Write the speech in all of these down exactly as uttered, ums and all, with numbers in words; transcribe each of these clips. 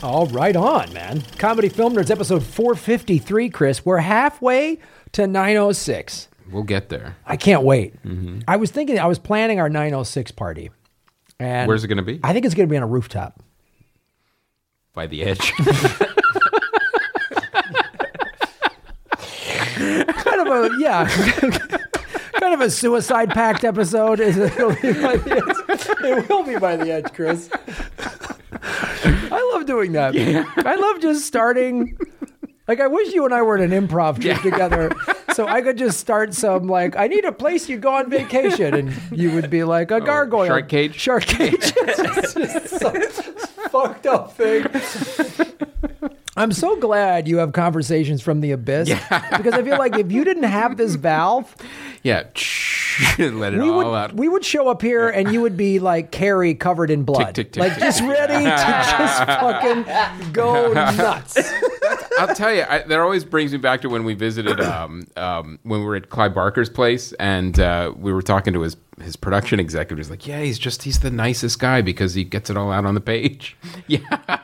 All right on, man. Comedy Film Nerds, episode four fifty-three, Chris. We're halfway to nine oh six. We'll get there. I can't wait. Mm-hmm. I was thinking, I was planning our nine oh six party. And where's it going to be? I think it's going to be on a rooftop. By the edge. Kind of a, yeah. Kind of a suicide pact episode. It'll be by the edge. It will be by the edge, Chris. I love doing that. Yeah. I love just starting. Like, I wish you and I were in an improv trip yeah. together, so I could just start some, like, I need a place you go on vacation, and you would be like, a gargoyle. Oh, shark cage? Shark cage. It's just some fucked up thing. I'm so glad you have conversations from the abyss, yeah. because I feel like if you didn't have this valve... Yeah, let it we all would, out. We would show up here and you would be like Carrie covered in blood. Tick, tick, tick, like tick. just ready to just fucking go nuts. I'll tell you, I, that always brings me back to when we visited, um, um, when we were at Clive Barker's place, and uh, we were talking to his his production executive. He's like, yeah, he's just, he's the nicest guy because he gets it all out on the page. Yeah.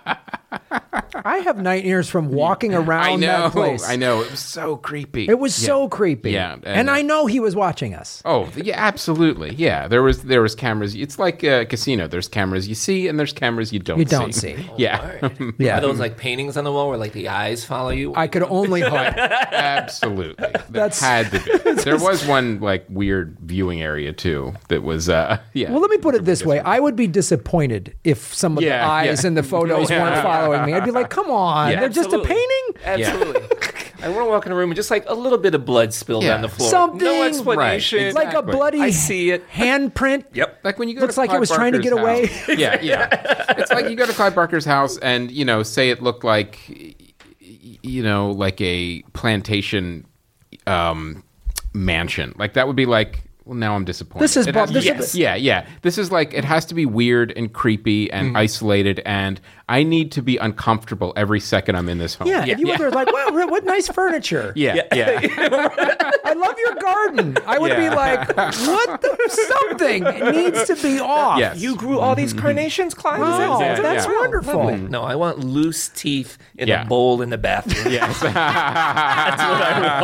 I have nightmares from walking around I know, that place. I know. It was so creepy. It was yeah. so creepy. Yeah. And, and I know he was watching us. Oh, yeah, absolutely. Yeah. There was there was cameras. It's like a casino. There's cameras you see and there's cameras you don't see. You don't see. see. Oh, yeah. Right. yeah. Are those like paintings on the wall where like the eyes follow you? I could only hope. Absolutely. That That's, had to be. There was one like weird viewing area too that was, uh, yeah. Well, let me put it this way. I would be disappointed if some of Yeah, the eyes yeah. in the photos Yeah. weren't following me. I'd be like, come on. Yeah. They're just a Absolutely. painting? Absolutely. I want to walk in a room and just like a little bit of blood spilled Yeah. on the floor. Something. No explanation. Right. Like a Exactly. bloody I see it. handprint. Yep. Like when you go Looks to like it Clive was trying to Barker's get away. house. Yeah, yeah. It's like you go to Clive Barker's house and, you know, say it looked like, you know, like a plantation um, mansion. Like that would be like, well, now I'm disappointed. This is It bu- has- this yes. is- yeah, yeah. This is like, it has to be weird and creepy and isolated, and I need to be uncomfortable every second I'm in this home. Yeah, if you were there like, wow, what nice furniture. Yeah, yeah. I love your garden. I would be Yeah. like, what the, something needs to be off. Yes. You grew all these carnations, Clive? Is that- Wow, Yeah, that's yeah. wonderful. Lovely. No, I want loose teeth in Yeah. a bowl in the bathroom. Yes. That's what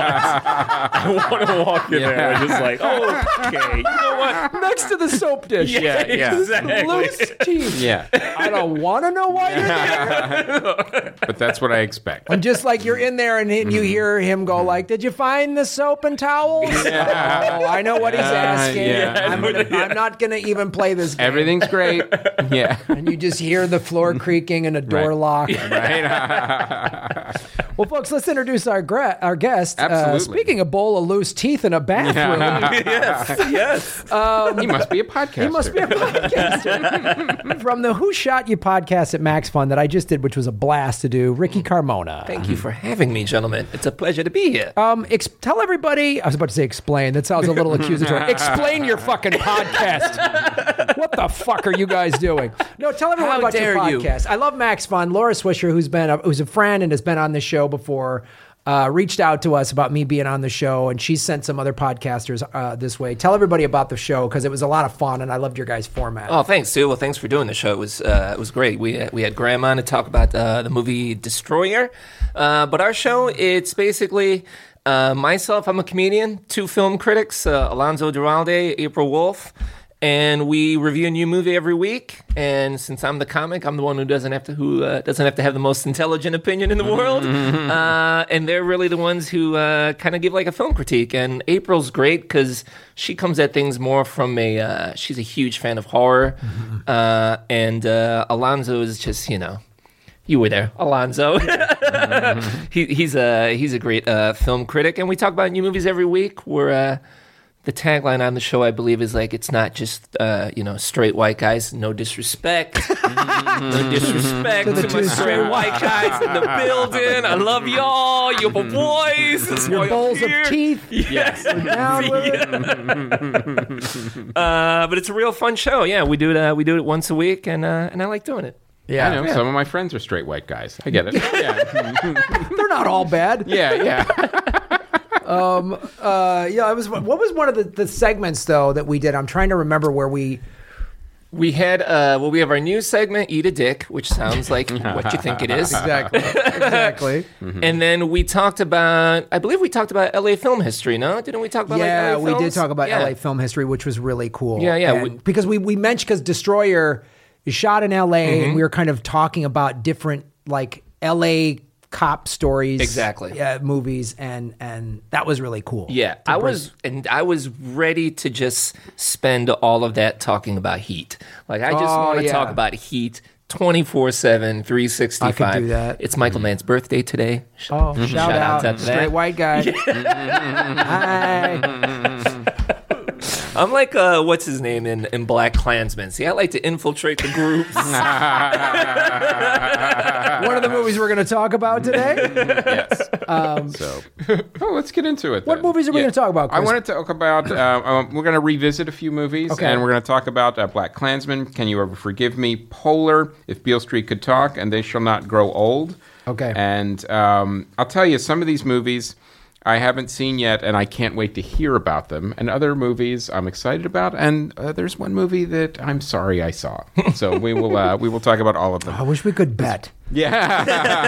I want. I want to walk in there and just like, oh, okay, you know what? Next to the soap dish. Yeah, yeah. Exactly. Loose teeth. Yeah. I don't want to know why you're there. But that's what I expect. And just like you're in there and he- you hear him go like, did you find the soap and towels? Yeah. Oh, I know what he's asking. yeah. I'm, gonna, I'm not going to even play this game. Everything's great. Yeah. And you just hear the floor creaking and a door Right. lock. Right? Well, folks, let's introduce our gra- our guest. Absolutely. Uh, speaking of bowl of loose teeth in a bathroom, Yes, yes. He must be a podcaster. he must be a podcaster. From the Who Shot You podcast at Max Fun that I just did, which was a blast to do, Ricky Carmona. Thank you for having me, gentlemen. It's a pleasure to be here. Um, ex- tell everybody, I was about to say explain. That sounds a little accusatory. Explain your fucking podcast. What the fuck are you guys doing? No, tell everyone How about your dare you. podcast. I love Max Fun. Laura Swisher, who's been a, who's a friend and has been on the show before, uh, reached out to us about me being on the show, and she sent some other podcasters uh, this way. Tell everybody about the show because it was a lot of fun, and I loved your guys' format. Oh, thanks, Sue. Well, thanks for doing the show. It was uh, it was great. We we had Graham on to talk about uh, the movie Destroyer, uh, but our show, it's basically uh, myself. I'm a comedian. Two film critics, uh, Alonzo Duralde, April Wolf. And we review a new movie every week. And since I'm the comic, I'm the one who doesn't have to who uh, doesn't have to have the most intelligent opinion in the world. Uh, and they're really the ones who uh, kind of give like a film critique. And April's great because she comes at things more from a. Uh, she's a huge fan of horror, uh, and uh, Alonzo is just you know. You were there, Alonzo. he, he's a he's a great uh, film critic, and we talk about new movies every week. We're uh, the tagline on the show, I believe, is like, it's not just, uh, you know, straight white guys. No disrespect. No disrespect To the to two my straight straight white guys in the building. I love y'all. You're my boys. That's Your why I'm bowls of here. teeth. Yes. We're down with it. Uh, but it's a real fun show. Yeah, we do it. Uh, we do it once a week, and uh, and I like doing it. Yeah, I know. Yeah. Some of my friends are straight white guys. I get it. Yeah. they're not all bad. Yeah, yeah. Uh, yeah, it was. What was one of the, the segments though that we did? I'm trying to remember where we We had, uh, well, we have our new segment, Eat a Dick, which sounds like what you think it is. Exactly. Exactly. And then we talked about, I believe we talked about L A film history, no? Didn't we talk about Yeah, like L A we films? did talk about Yeah. L A film history, which was really cool. Yeah, yeah, And we- because we, we mentioned, because Destroyer is shot in L A, Mm-hmm. and we were kind of talking about different, like, L A cop stories. Exactly. Uh, movies, and and that was really cool. Yeah, To I bring- was, and I was ready to just spend all of that talking about Heat. Like, I just Oh, want to yeah. talk about Heat t24 seven, three sixty-five. I could do that. It's Michael Mann's birthday today. Sh- Oh, shout, Shout out out. to Straight that. white guy. Hi. I'm like, uh, what's his name in, in Black Klansman? See, I like to infiltrate the groups. One of the movies we're going to talk about today. Yes. Um, So, oh, let's get into it. What then. movies are we gonna talk about, I Chris? want to talk about. Uh, um, we're going to revisit a few movies, Okay. and we're going to talk about uh, Black Klansman, Can You Ever Forgive Me, Polar, If Beale Street Could Talk, and They Shall Not Grow Old. Okay. And um, I'll tell you, some of these movies I haven't seen yet, and I can't wait to hear about them. And other movies I'm excited about, and uh, there's one movie that I'm sorry I saw. So we will uh, we will talk about all of them. I wish we could bet. Yeah.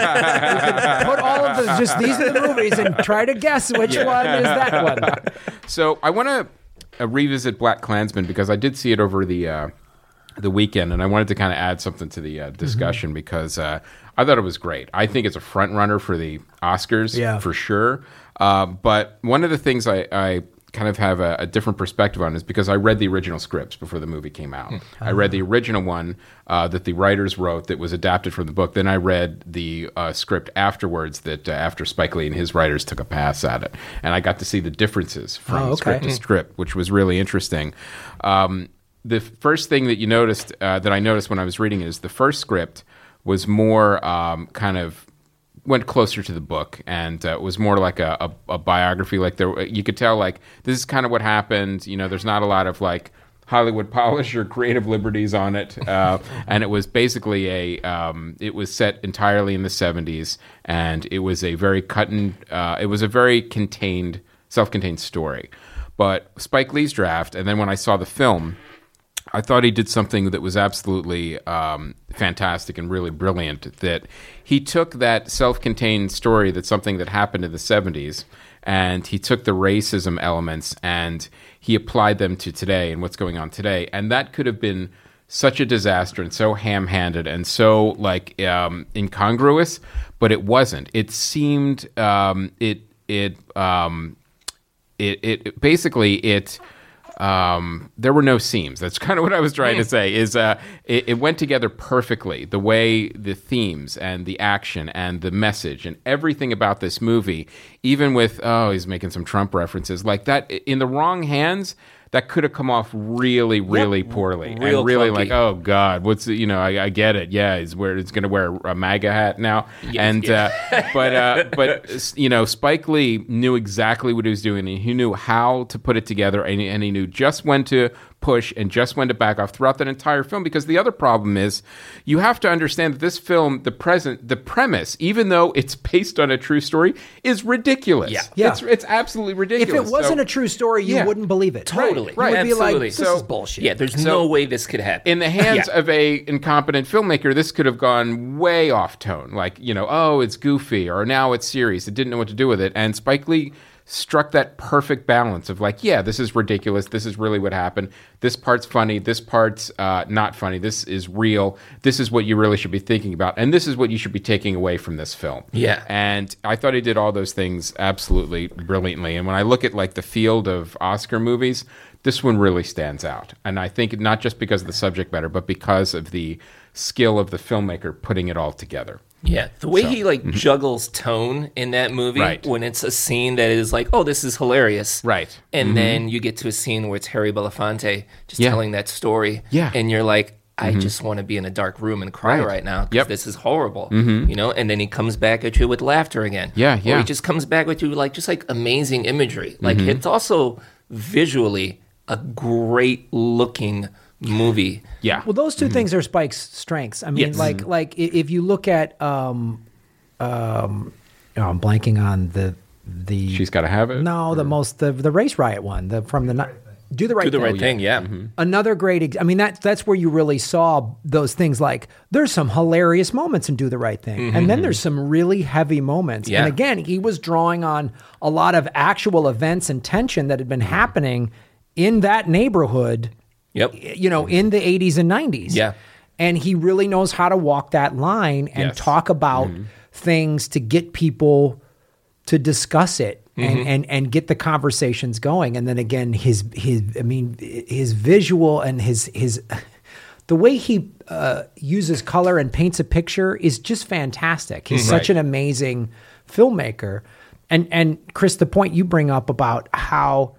Put all of the just these are the movies and try to guess which one is that one. So I want to uh, revisit Black Klansman because I did see it over the uh, the weekend, and I wanted to kind of add something to the uh, discussion because uh, I thought it was great. I think it's a front runner for the Oscars, Yeah. for sure. Uh, but one of the things I, I kind of have a, a different perspective on is because I read the original scripts before the movie came out. I read the original one uh, that the writers wrote that was adapted from the book. Then I read the uh, script afterwards that uh, after Spike Lee and his writers took a pass at it. And I got to see the differences from Oh, okay. script to script, which was really interesting. Um, the first thing that you noticed, uh, that I noticed when I was reading it is the first script was more um, kind of went closer to the book, and uh, it was more like a, a, a biography. Like there, you could tell, like this is kind of what happened. You know, there's not a lot of like Hollywood polish or creative liberties on it, uh, and it was basically a. Um, it was set entirely in the seventies, and it was a very cut and. Uh, it was a very contained, self-contained story. But Spike Lee's draft, and then when I saw the film, I thought he did something that was absolutely um, fantastic and really brilliant, that he took that self-contained story that's something that happened in the seventies, and he took the racism elements and he applied them to today and what's going on today. And that could have been such a disaster and so ham-handed and so like um, incongruous, but it wasn't. It seemed um, it it, um, it it basically it. Um, there were no seams. That's kind of what I was trying to say. Is uh, it, it went together perfectly. The way the themes and the action and the message and everything about this movie, even with oh, he's making some Trump references like that in the wrong hands. That could have come off really, really poorly, Real and really clunky. like, oh God, what's the, you know? I, I get it. Yeah, he's where it's going to wear a MAGA hat now, and yeah. uh, but uh, but you know, Spike Lee knew exactly what he was doing, and he knew how to put it together, and he, and he knew just when to push and just when to back off throughout that entire film. Because the other problem is, you have to understand that this film, the present, the premise, even though it's based on a true story, is ridiculous. Yeah. Yeah. It's, it's absolutely If ridiculous. it wasn't So- a true story, you Yeah. wouldn't believe it. Totally. right, You would be like, absolutely. this So- is bullshit. Yeah, there's So- no way this could happen. in the hands Yeah. of a incompetent filmmaker, this could have gone way off tone. Like, you know, oh, it's goofy, or now it's serious. It didn't know what to do with it. And Spike Lee struck that perfect balance of like, yeah, this is ridiculous. This is really what happened. This part's funny. This part's uh, not funny. This is real. This is what you really should be thinking about. And this is what you should be taking away from this film. Yeah. And I thought he did all those things absolutely brilliantly. And when I look at like the field of Oscar movies, this one really stands out. And I think not just because of the subject matter, but because of the skill of the filmmaker putting it all together. Yeah, the way So, he like juggles tone in that movie Right. when it's a scene that is like, oh, this is hilarious, Right. and then you get to a scene where it's Harry Belafonte just Yeah. telling that story, Yeah. and you're like, I just want to be in a dark room and cry Right. right, now because Yep. this is horrible, you know. And then he comes back at you with laughter again, Yeah, Or yeah. he just comes back with you like just like amazing imagery. Like it's also visually a great looking movie. Yeah. Well, those 2 things are Spike's strengths. I mean, Yes. like like i- if you look at, um, um, oh, I'm blanking on the the. She's got to have it. no, the most the the race riot one, the from the ni- Do the right Do the thing. right thing, yeah. Another great, ex- I mean, that, that's where you really saw those things like there's some hilarious moments in Do the Right Thing. And then there's some really heavy moments. Yeah. And again, he was drawing on a lot of actual events and tension that had been happening in that neighborhood, Yep. you know, in the eighties and nineties. Yeah. And he really knows how to walk that line and Yes. talk about things to get people to discuss it. And, and and get the conversations going, and then again, his his I mean his visual and his his the way he uh, uses color and paints a picture is just fantastic. He's such Right. an amazing filmmaker, and and Chris, the point you bring up about how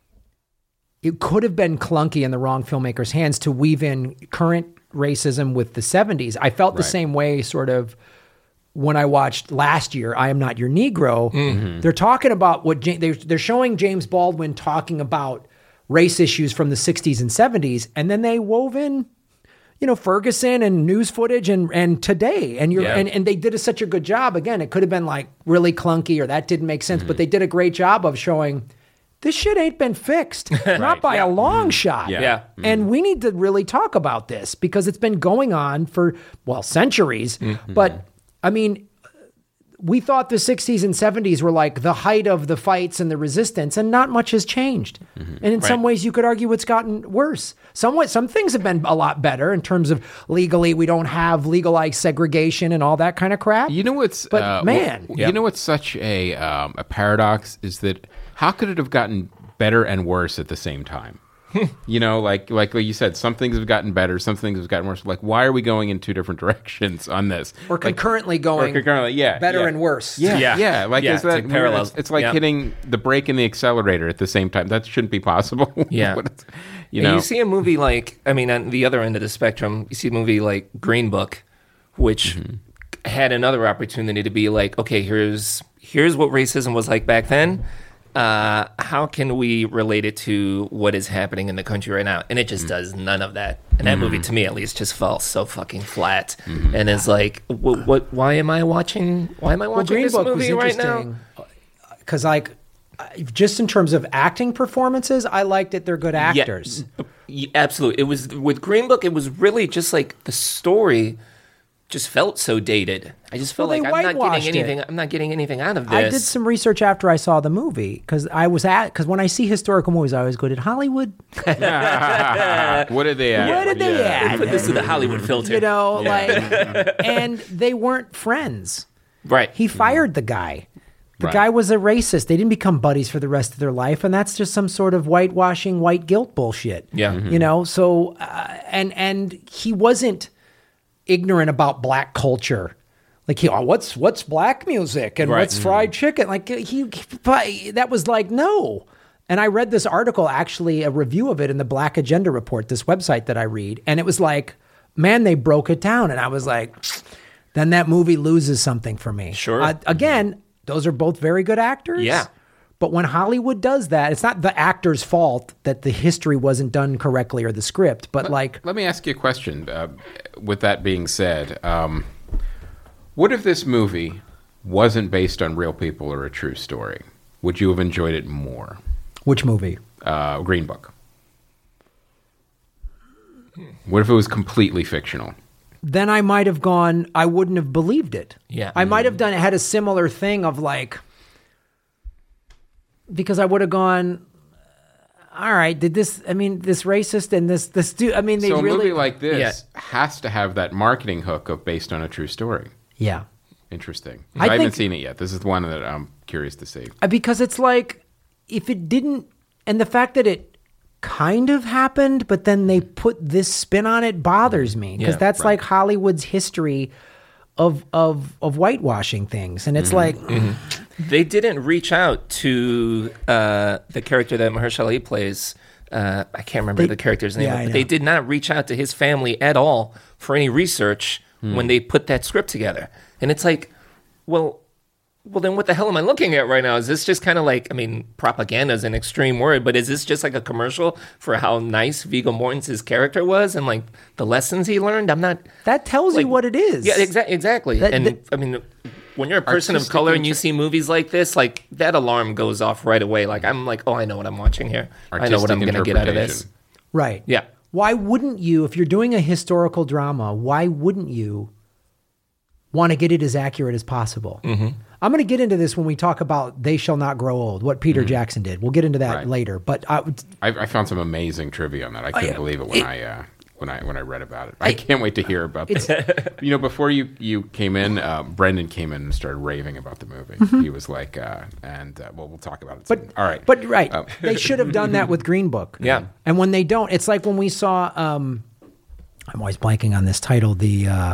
it could have been clunky in the wrong filmmaker's hands to weave in current racism with the seventies. I felt the Right. same way, sort of. When I watched last year, I Am Not Your Negro, they're talking about what Ja- they're, they're showing James Baldwin talking about race issues from the sixties and seventies, and then they wove in, you know, Ferguson and news footage and and today, and you're Yeah. and, and they did a, such a good job. Again, it could have been like really clunky or that didn't make sense, but they did a great job of showing this shit ain't been fixed, not by a long shot. Yeah. Yeah. And we need to really talk about this because it's been going on for, well, centuries. But I mean, we thought the sixties and seventies were like the height of the fights and the resistance, and not much has changed. And in some Right. ways, you could argue it's gotten worse. Some way, some things have been a lot better in terms of legally, we don't have legalized segregation and all that kind of crap. You know what's But, uh, man. w- you know what's such a um, a paradox is that how could it have gotten better and worse at the same time? You know, like like what you said, some things have gotten better, some things have gotten worse. Like, why are we going in two different directions on this? Or Like, concurrently going or concurrently, yeah, better yeah. and worse. Yeah, yeah, Yeah. Like, Yeah, is it's that like parallels. It's, it's like Yeah. hitting the brake and the accelerator at the same time. That shouldn't be possible. Yeah. What- you And know, you see a movie like, I mean, on the other end of the spectrum, you see a movie like Green Book, which had another opportunity to be like, okay, here's here's what racism was like back then. Uh, how can we relate it to what is happening in the country right now? And it just does none of that. And that movie, to me at least, just fell so fucking flat. And is like, what, what? Why am I watching? Why am I Well, watching Green this Book was movie right now? interesting because, like, I- just in terms of acting performances, I liked it. They're good actors. Yeah, absolutely. It was with Green Book. It was really just like the story just felt so dated. I just felt Well, they like I'm not whitewashed getting it. anything. I'm not getting anything out of this. I did some research after I saw the movie because I was at because when I see historical movies, I always go, "Did Hollywood? what did they add? What did they Yeah. add?" Put this to the Hollywood filter. You know, like, and they weren't friends. right? He fired the guy. The Right. guy was a racist. They didn't become buddies for the rest of their life, and that's just some sort of whitewashing, white guilt bullshit. Yeah. you know. So, uh, and and he wasn't ignorant about black culture. Like, he, oh, what's what's black music and Right. what's fried chicken? Like he, he, that was like no. And I read this article, actually, a review of it in the Black Agenda Report, this website that I read, and it was like, man, they broke it down, and I was like, then that movie loses something for me. Sure. Uh, again, those are both very good actors. Yeah. But when Hollywood does that, it's not the actor's fault that the history wasn't done correctly or the script, but like, Let me ask you a question. Uh, with that being said, um, what if this movie wasn't based on real people or a true story? Would you have enjoyed it more? which movie? Uh, Green Book. What if it was completely fictional? Then I might have gone, I wouldn't have believed it. Yeah. I might have done, had a similar thing of like, because I would have gone, all right, did this, I mean, this racist and this, this dude, I mean, they so a really. movie like this Yeah. has to have that marketing hook of based on a true story. Yeah. Interesting. I I, haven't think- seen it yet. This is the one that I'm curious to see. Uh, Because it's like, if it didn't, and the fact that it kind of happened, but then they put this spin on it bothers me. Because Yeah, that's right. like Hollywood's history of, of, of whitewashing things. And it's like, They didn't reach out to uh, the character that Mahershala Ali plays. Uh, I can't remember They- the character's name, yeah, I but they know. did not reach out to his family at all for any research when they put that script together. And it's like, well, well, then what the hell am I looking at right now? Is this just kind of like, I mean, propaganda is an extreme word, but is this just like a commercial for how nice Viggo Mortensen's character was and like the lessons he learned? I'm not. that tells Like, you what it is. Yeah, exa- exactly. That- and that- I mean, when you're a person of artistic color and you inter- see movies like this, like that alarm goes off right away. Like I'm like, oh, I know what I'm watching here. I know what I'm artistic going to get out of this. interpretation. Right. Yeah. Why wouldn't you, if you're doing a historical drama, why wouldn't you want to get it as accurate as possible? Mm-hmm. I'm going to get into this when we talk about They Shall Not Grow Old, what Peter mm-hmm. Jackson did. We'll get into that Right. later. But I, I, I found some amazing trivia on that. I couldn't yeah. believe it when It- I uh, when I when I read about it. I can't wait to hear about this. You know, before you you came in, uh, Brendan came in and started raving about the movie. Mm-hmm. He was like, uh, and uh, well, we'll talk about it. But soon. All right, but right, Um, they should have done that with Green Book. Yeah. And when they don't, it's like when we saw. Um, I'm always blanking on this title. The uh,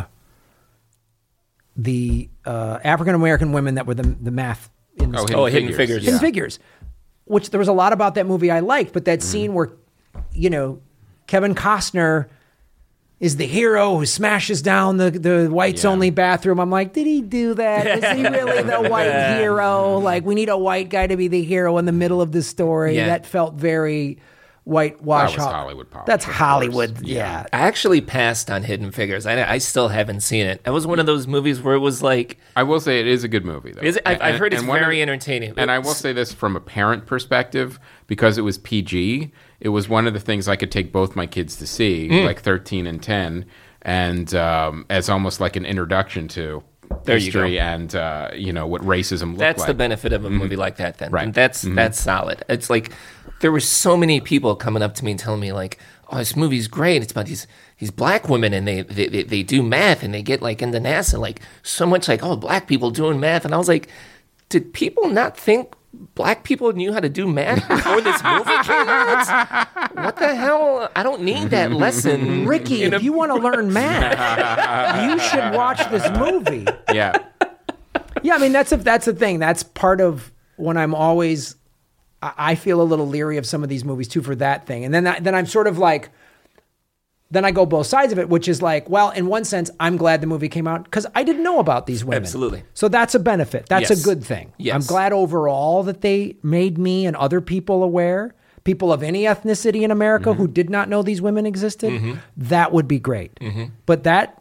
the uh, African American women that were the the math in the Oh, school. Oh, Hidden Figures. Hidden Yeah. Figures, which there was a lot about that movie I liked, but that scene where, you know, Kevin Costner is the hero who smashes down the, the whites Yeah. only bathroom. I'm like, did he do that? Is he really the white hero? Like, we need a white guy to be the hero in the middle of the story. Yeah. That felt very whitewash. That was Ho- Hollywood polish, That's of Hollywood. course. Yeah. I actually passed on Hidden Figures. I, I still haven't seen it. It was one of those movies where it was like, I will say it is a good movie, though. is it, I've, I've And- heard it's and one of- very entertaining. And I will say this from a parent perspective, because it was P G, it was one of the things I could take both my kids to see, Mm. like thirteen and ten, and um, as almost like an introduction to There you history go. and uh, you know what racism looked That's like. the benefit of a movie like that then. Right. And that's that's solid. It's like there were so many people coming up to me and telling me like, oh, this movie's great. It's about these these black women and they they, they, they do math and they get like into NASA, like so much like, oh, black people doing math. And I was like, did people not think black people knew how to do math before this movie came out? What the hell? I don't need that lesson. Ricky, in if a- you want to learn math, you should watch this movie. Yeah. Yeah, I mean that's a, that's the thing. That's part of when I'm always I I feel a little leery of some of these movies too for that thing. And then I, then I'm sort of like then I go both sides of it, which is like, well, in one sense, I'm glad the movie came out because I didn't know about these women. Absolutely. So that's a benefit. That's Yes. a good thing. Yes. I'm glad overall that they made me and other people aware. People of any ethnicity in America Mm-hmm. who did not know these women existed, that would be great. Mm-hmm. But that,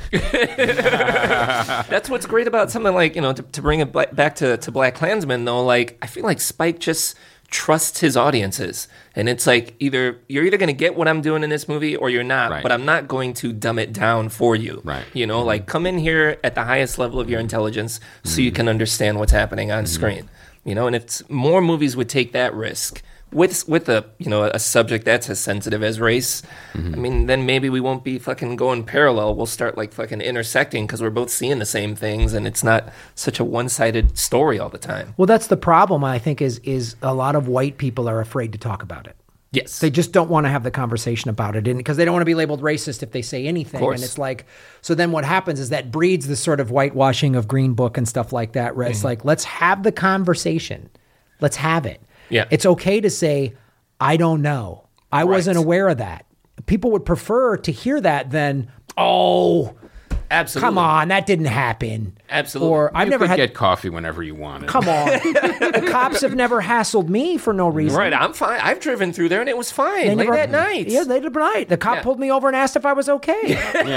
That's what's great about something like, you know, to, to bring it bla- back to, to Black Klansman, though, like, I feel like Spike just trusts his audiences. And it's like, either you're either going to get what I'm doing in this movie or you're not, Right. but I'm not going to dumb it down for you. Right. You know, like, come in here at the highest level of your intelligence so you can understand what's happening on screen. You know, and if more movies would take that risk with with a you know a subject that's as sensitive as race, I mean, then maybe we won't be fucking going parallel. We'll start like fucking intersecting because we're both seeing the same things, and it's not such a one sided story all the time. well, that's the problem, I think, is is a lot of white people are afraid to talk about it. Yes, They just don't want to have the conversation about it because they don't want to be labeled racist if they say anything. course. And it's like, so then what happens is that breeds this sort of whitewashing of Green Book and stuff like that, where it's like, let's have the conversation. Let's have it. Yeah. It's okay to say, I don't know. I wasn't aware of that. People would prefer to hear that than, oh, absolutely. come on, that didn't happen. Absolutely. Or I've you never could had, get coffee whenever you wanted. come on. The cops have never hassled me for no reason. Right, I'm fine. I've driven through there and it was fine They late never- at night. Yeah, late at night. The cop Yeah. pulled me over and asked if I was okay.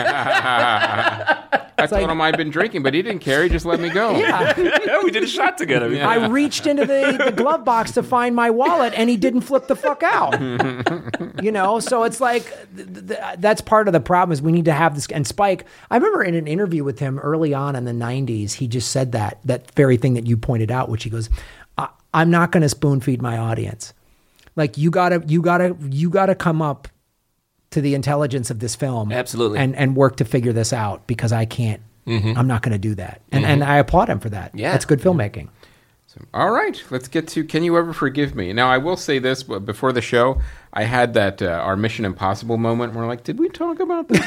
I told him I'd been drinking, but he didn't care. He just let me go. Yeah. Yeah, we did a shot together. I reached into the, the glove box to find my wallet, and he didn't flip the fuck out. You know, so it's like th- th- that's part of the problem is we need to have this. And Spike, I remember in an interview with him early on in the nineties, he just said that that very thing that you pointed out, which he goes, I- "I'm not going to spoon feed my audience. Like you gotta, you gotta, you gotta come up to the intelligence of this film, Absolutely. and and work to figure this out because I can't." I'm not going to do that. And and I applaud him for that. Yeah. That's good filmmaking. All right, let's get to Can You Ever Forgive Me? Now, I will say this, but before the show, I had that uh, our Mission Impossible moment where, like, did we talk about this?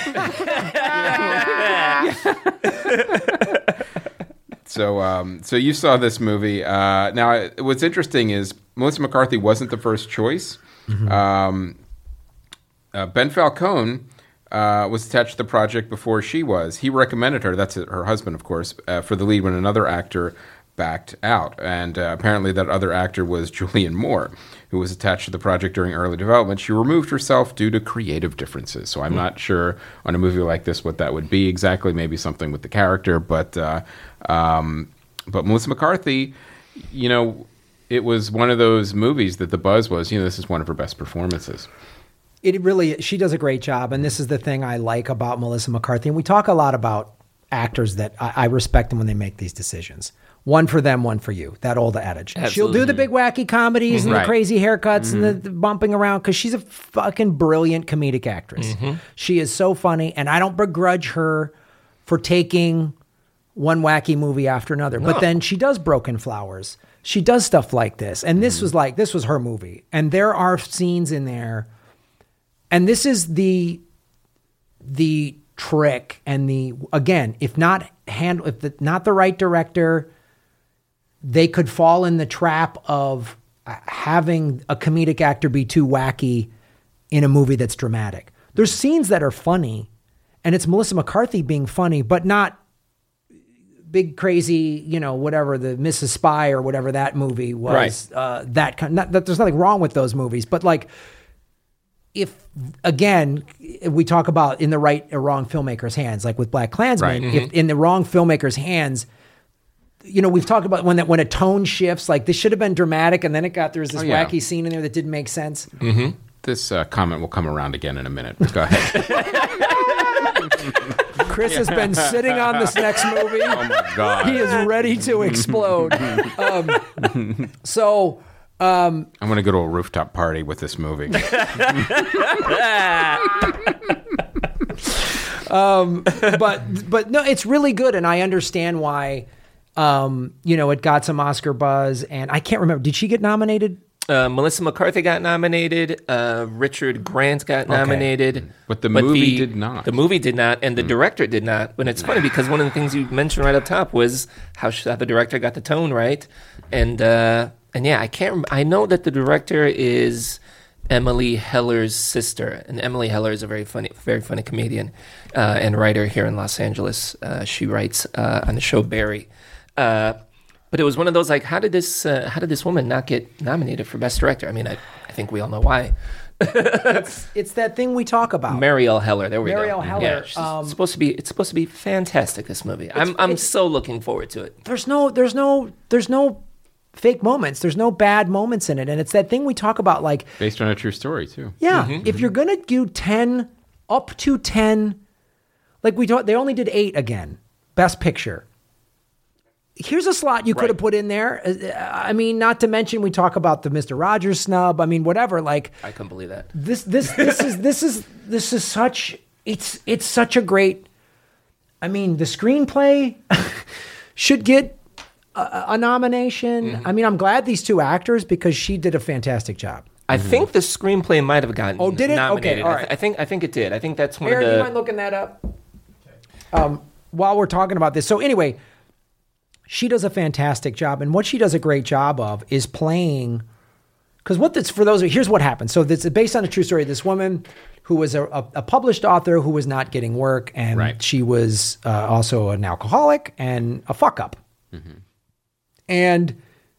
so, um, so you saw this movie. Uh, now, I- what's interesting is Melissa McCarthy wasn't the first choice. Um, uh, Ben Falcone uh, was attached to the project before she was. He recommended her, that's her husband, of course, uh, for the lead when another actor backed out. And uh, apparently that other actor was Julianne Moore, who was attached to the project during early development. She removed herself due to creative differences. So I'm mm. not sure on a movie like this what that would be exactly, maybe something with the character. But, uh, um, but Melissa McCarthy, you know, it was one of those movies that the buzz was, you know, this is one of her best performances. It really, she does a great job. And this is the thing I like about Melissa McCarthy. And we talk a lot about actors that I, I respect them when they make these decisions. One for them, one for you. That old adage. Absolutely. She'll do the big wacky comedies mm-hmm. and the right. crazy haircuts mm-hmm. and the, the bumping around because she's a fucking brilliant comedic actress. Mm-hmm. She is so funny. And I don't begrudge her for taking one wacky movie after another. No. But then she does Broken Flowers. She does stuff like this. And this mm-hmm. was like, this was her movie. And there are scenes in there. And this is the, the trick and the, again, if not handle, if the, not the right director, they could fall in the trap of having a comedic actor be too wacky in a movie that's dramatic. There's scenes that are funny, and it's Melissa McCarthy being funny, but not big crazy, you know, whatever, the Missus Spy or whatever that movie was. Right. Uh, that kind. Not, that there's nothing wrong with those movies, but like, if again we talk about in the right or wrong filmmaker's hands, like with Black Klansman, right. mm-hmm. if in the wrong filmmaker's hands. You know, we've talked about when that when a tone shifts, like this should have been dramatic, and then it got there's this oh, yeah. wacky scene in there that didn't make sense. Mm-hmm. This uh, comment will come around again in a minute. But go ahead. Chris yeah. has been sitting on this next movie. Oh my God, he is ready to explode. um, so um, I'm going to go to a rooftop party with this movie. um, but but no, it's really good, and I understand why. Um, you know, it got some Oscar buzz, and I can't remember. Did she get nominated? Uh, Melissa McCarthy got nominated. Uh, Richard Grant got okay. nominated. But the but movie the, did not. The movie did not, and the mm. director did not. But it's funny because one of the things you mentioned right up top was how, sh- how the director got the tone right. And uh, and yeah, I can't. Rem- I know that the director is Emily Heller's sister, and Emily Heller is a very funny, very funny comedian uh, and writer here in Los Angeles. Uh, she writes uh, on the show Barry. Uh, but it was one of those like, how did this uh, how did this woman not get nominated for Best Director? I mean, I, I think we all know why. it's, it's that thing we talk about. Marielle Heller. There we Marielle go. Heller. Yeah, she's um, supposed to be. It's supposed to be fantastic. This movie. I'm I'm so looking forward to it. There's no there's no there's no fake moments. There's no bad moments in it, and it's that thing we talk about, like based on a true story too. Yeah, mm-hmm. if you're gonna do ten up to ten, like we talked, they only did eight again. Best Picture. Here's a slot you could right. have put in there. I mean, not to mention we talk about the Mister Rogers snub. I mean, whatever. Like, I couldn't believe that. This, this, this is this is this is such. It's it's such a great. I mean, the screenplay should get a, a nomination. Mm-hmm. I mean, I'm glad these two actors because she did a fantastic job. I mm-hmm. think the screenplay might have gotten. Oh, did it? Nominated. Okay, all right. I, th- I think I think it did. I think that's one Aaron, of the. Do you mind looking that up? Um, while we're talking about this, so anyway. She does a fantastic job, and what she does a great job of is playing. Because what that's for those, here's what happened. So this is based on a true story. This woman who was a, a, a published author who was not getting work, and right. she was uh, also an alcoholic and a fuck up. Mm-hmm. And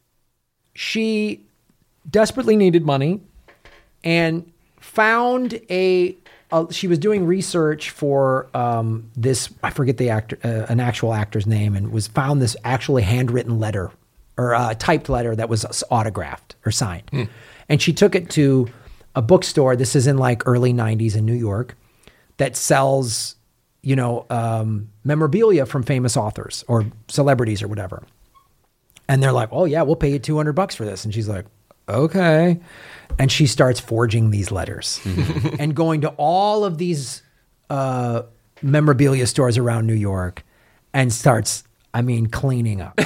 she desperately needed money, and found a. Uh, she was doing research for um, this, I forget the actor, uh, an actual actor's name, and was found this actually handwritten letter or a uh, typed letter that was autographed or signed. Mm. And she took it to a bookstore. This is in like early nineties in New York that sells, you know, um, memorabilia from famous authors or celebrities or whatever. And they're like, oh yeah, we'll pay you two hundred bucks for this. And she's like, okay. And she starts forging these letters mm-hmm. and going to all of these uh, memorabilia stores around New York and starts, I mean, cleaning up.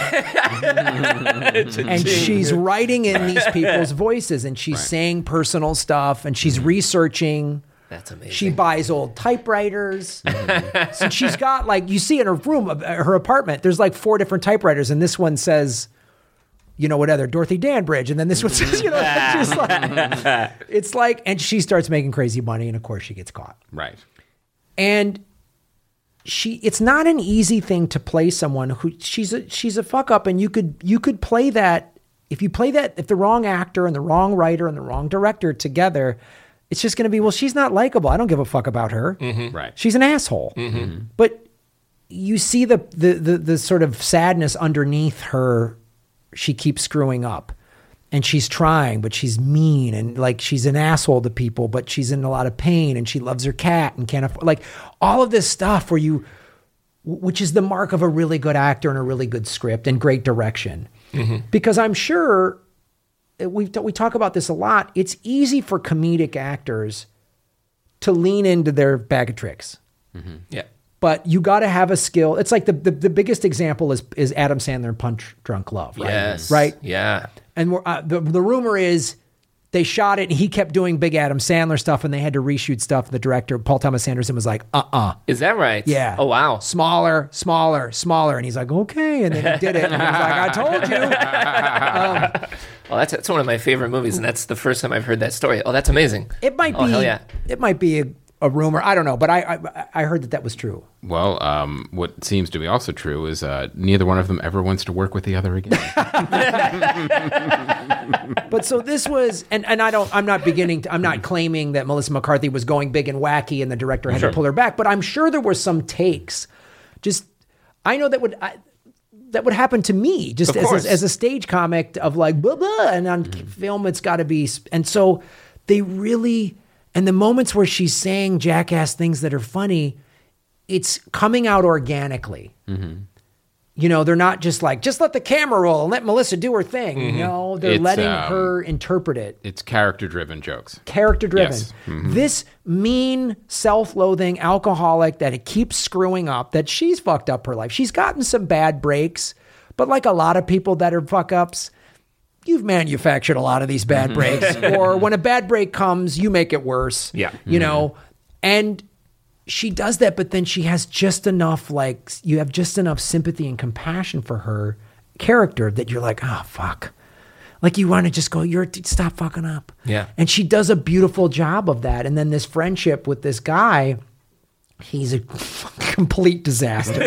And she's writing in these people's voices, and she's right. saying personal stuff, and she's mm-hmm. researching. That's amazing. She buys old typewriters. Mm-hmm. So she's got, like, you see in her room, her apartment, there's like four different typewriters, and this one says, you know, whatever, Dorothy Danbridge. And then this one says, you know, it's just like, it's like, and she starts making crazy money. And of course she gets caught. Right. And she it's not an easy thing to play someone who she's a she's a fuck up, and you could you could play that if you play that if the wrong actor and the wrong writer and the wrong director together, it's just going to be, well, she's not likable. I don't give a fuck about her. Mm-hmm. Right. She's an asshole. Mm-hmm. But you see the, the the the sort of sadness underneath her. She keeps screwing up. And she's trying, but she's mean, and like she's an asshole to people, but she's in a lot of pain, and she loves her cat and can't afford, like all of this stuff where you, which is the mark of a really good actor and a really good script and great direction. Mm-hmm. Because I'm sure we we talk about this a lot. It's easy for comedic actors to lean into their bag of tricks. Mm-hmm. Yeah. But you got to have a skill. It's like the, the the biggest example is is Adam Sandler in Punch Drunk Love, right? Yes. Right? Yeah. And we're, uh, the the rumor is they shot it and he kept doing big Adam Sandler stuff, and they had to reshoot stuff. And the director, Paul Thomas Anderson, was like, uh-uh. Is that right? Yeah. Oh, wow. Smaller, smaller, smaller. And he's like, okay. And then he did it. And he was like, I told you. Um, well, that's, that's one of my favorite movies, and that's the first time I've heard that story. Oh, that's amazing. It might oh, be. Hell yeah. It might be a, a rumor. I don't know, but I, I I heard that that was true. Well, um, what seems to be also true is uh, neither one of them ever wants to work with the other again. But so this was, and, and I don't, I'm not beginning to, I'm not claiming that Melissa McCarthy was going big and wacky and the director had Sure. to pull her back, but I'm sure there were some takes. Just, I know that would, I, that would happen to me just Of as, course. a, as a stage comic of like, blah, blah, and on mm-hmm. film, it's got to be. And so they really, and the moments where she's saying jackass things that are funny, it's coming out organically. Mm-hmm. You know, they're not just like, just let the camera roll and let Melissa do her thing. Mm-hmm. You know, they're It's, letting um, her interpret it. It's character-driven jokes. Character driven. Yes. Mm-hmm. This mean, self-loathing alcoholic that it keeps screwing up, that she's fucked up her life. She's gotten some bad breaks, but like a lot of people that are fuck ups, you've manufactured a lot of these bad breaks. Or when a bad break comes, you make it worse. Yeah. You know, and she does that, but then she has just enough, like, you have just enough sympathy and compassion for her character that you're like, oh, fuck. Like, you want to just go, you're, stop fucking up. Yeah. And she does a beautiful job of that. And then this friendship with this guy, he's a complete disaster.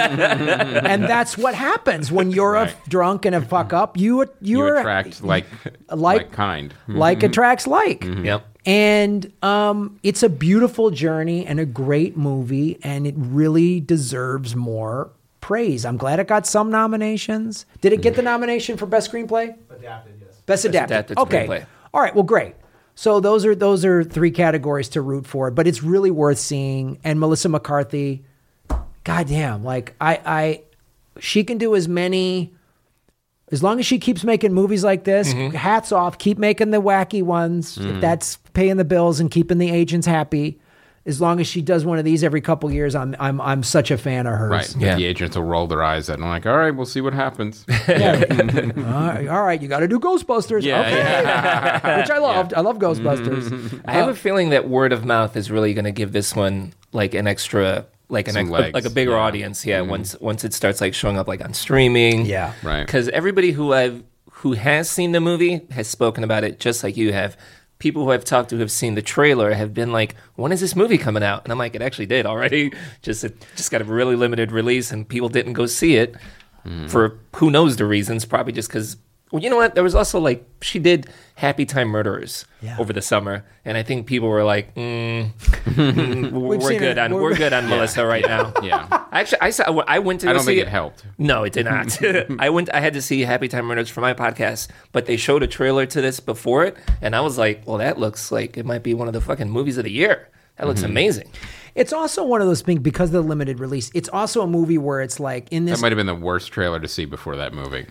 And that's what happens when you're Right. a drunk and a fuck up. You, you're You attract like, like- like kind. like attracts like. Yep. And um, it's a beautiful journey and a great movie, and it really deserves more praise. I'm glad it got some nominations. Did it get the nomination for Best Screenplay? Adapted, yes. Best Adapted. Adapted Okay. Screenplay. All right. Well, great. So those are those are three categories to root for, but it's really worth seeing. And Melissa McCarthy, goddamn, like I, I, she can do as many. As long as she keeps making movies like this, Mm-hmm. hats off. Keep making the wacky ones. If that's paying the bills and keeping the agents happy. As long as she does one of these every couple years, I'm I'm I'm such a fan of hers. Right. Yeah. The agents will roll their eyes at it and like, all right, we'll see what happens. all right, all right, you got to do Ghostbusters. Yeah, okay. Which I loved. I love Ghostbusters. I have a feeling that word of mouth is really going to give this one like an extra, like an Some ex- legs, like a bigger yeah. audience. Yeah, once once it starts like showing up like on streaming. Yeah. Right. Because everybody who I've who has seen the movie has spoken about it just like you have. People who I've talked to who have seen the trailer have been like, "When is this movie coming out?" And I'm like, "It actually did already. Just it just got a really limited release, and people didn't go see it for who knows the reasons. Probably just because." Well, you know what? There was also like she did Happy Time Murderers Yeah. over the summer, and I think people were like, mm, mm, "We're, We've we're seen good it. on We're- we're good on Melissa right now." Yeah. Actually, I saw. I went to. I go don't see think it helped. No, it did not. I went. I had to see Happy Time Murders for my podcast, but they showed a trailer to this before it, and I was like, "Well, that looks like it might be one of the fucking movies of the year. That looks amazing." It's also one of those things because of the limited release. It's also a movie where it's like in That this. might have been the worst trailer to see before that movie.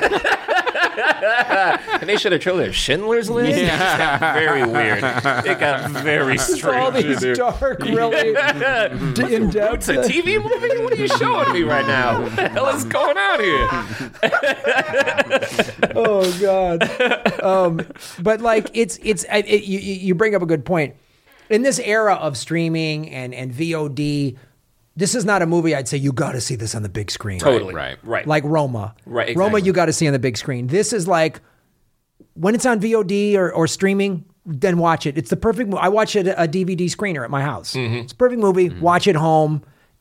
And they showed a trailer of Schindler's List. It just got very weird. It got very strange. all these dark, really d- in depth. It's a T V movie? What are you showing me right now? What the hell is going on here? Oh God. Um, but like it's it's it, it, you you bring up a good point. In this era of streaming and and V O D, this is not a movie I'd say you got to see this on the big screen. Totally. Right. Right. Like Roma. Right, Roma, exactly. you got to see on the big screen. This is like when it's on V O D or, or streaming, then watch it. It's the perfect movie. I watch it a D V D screener at my house. Mm-hmm. It's a perfect movie. Watch it home.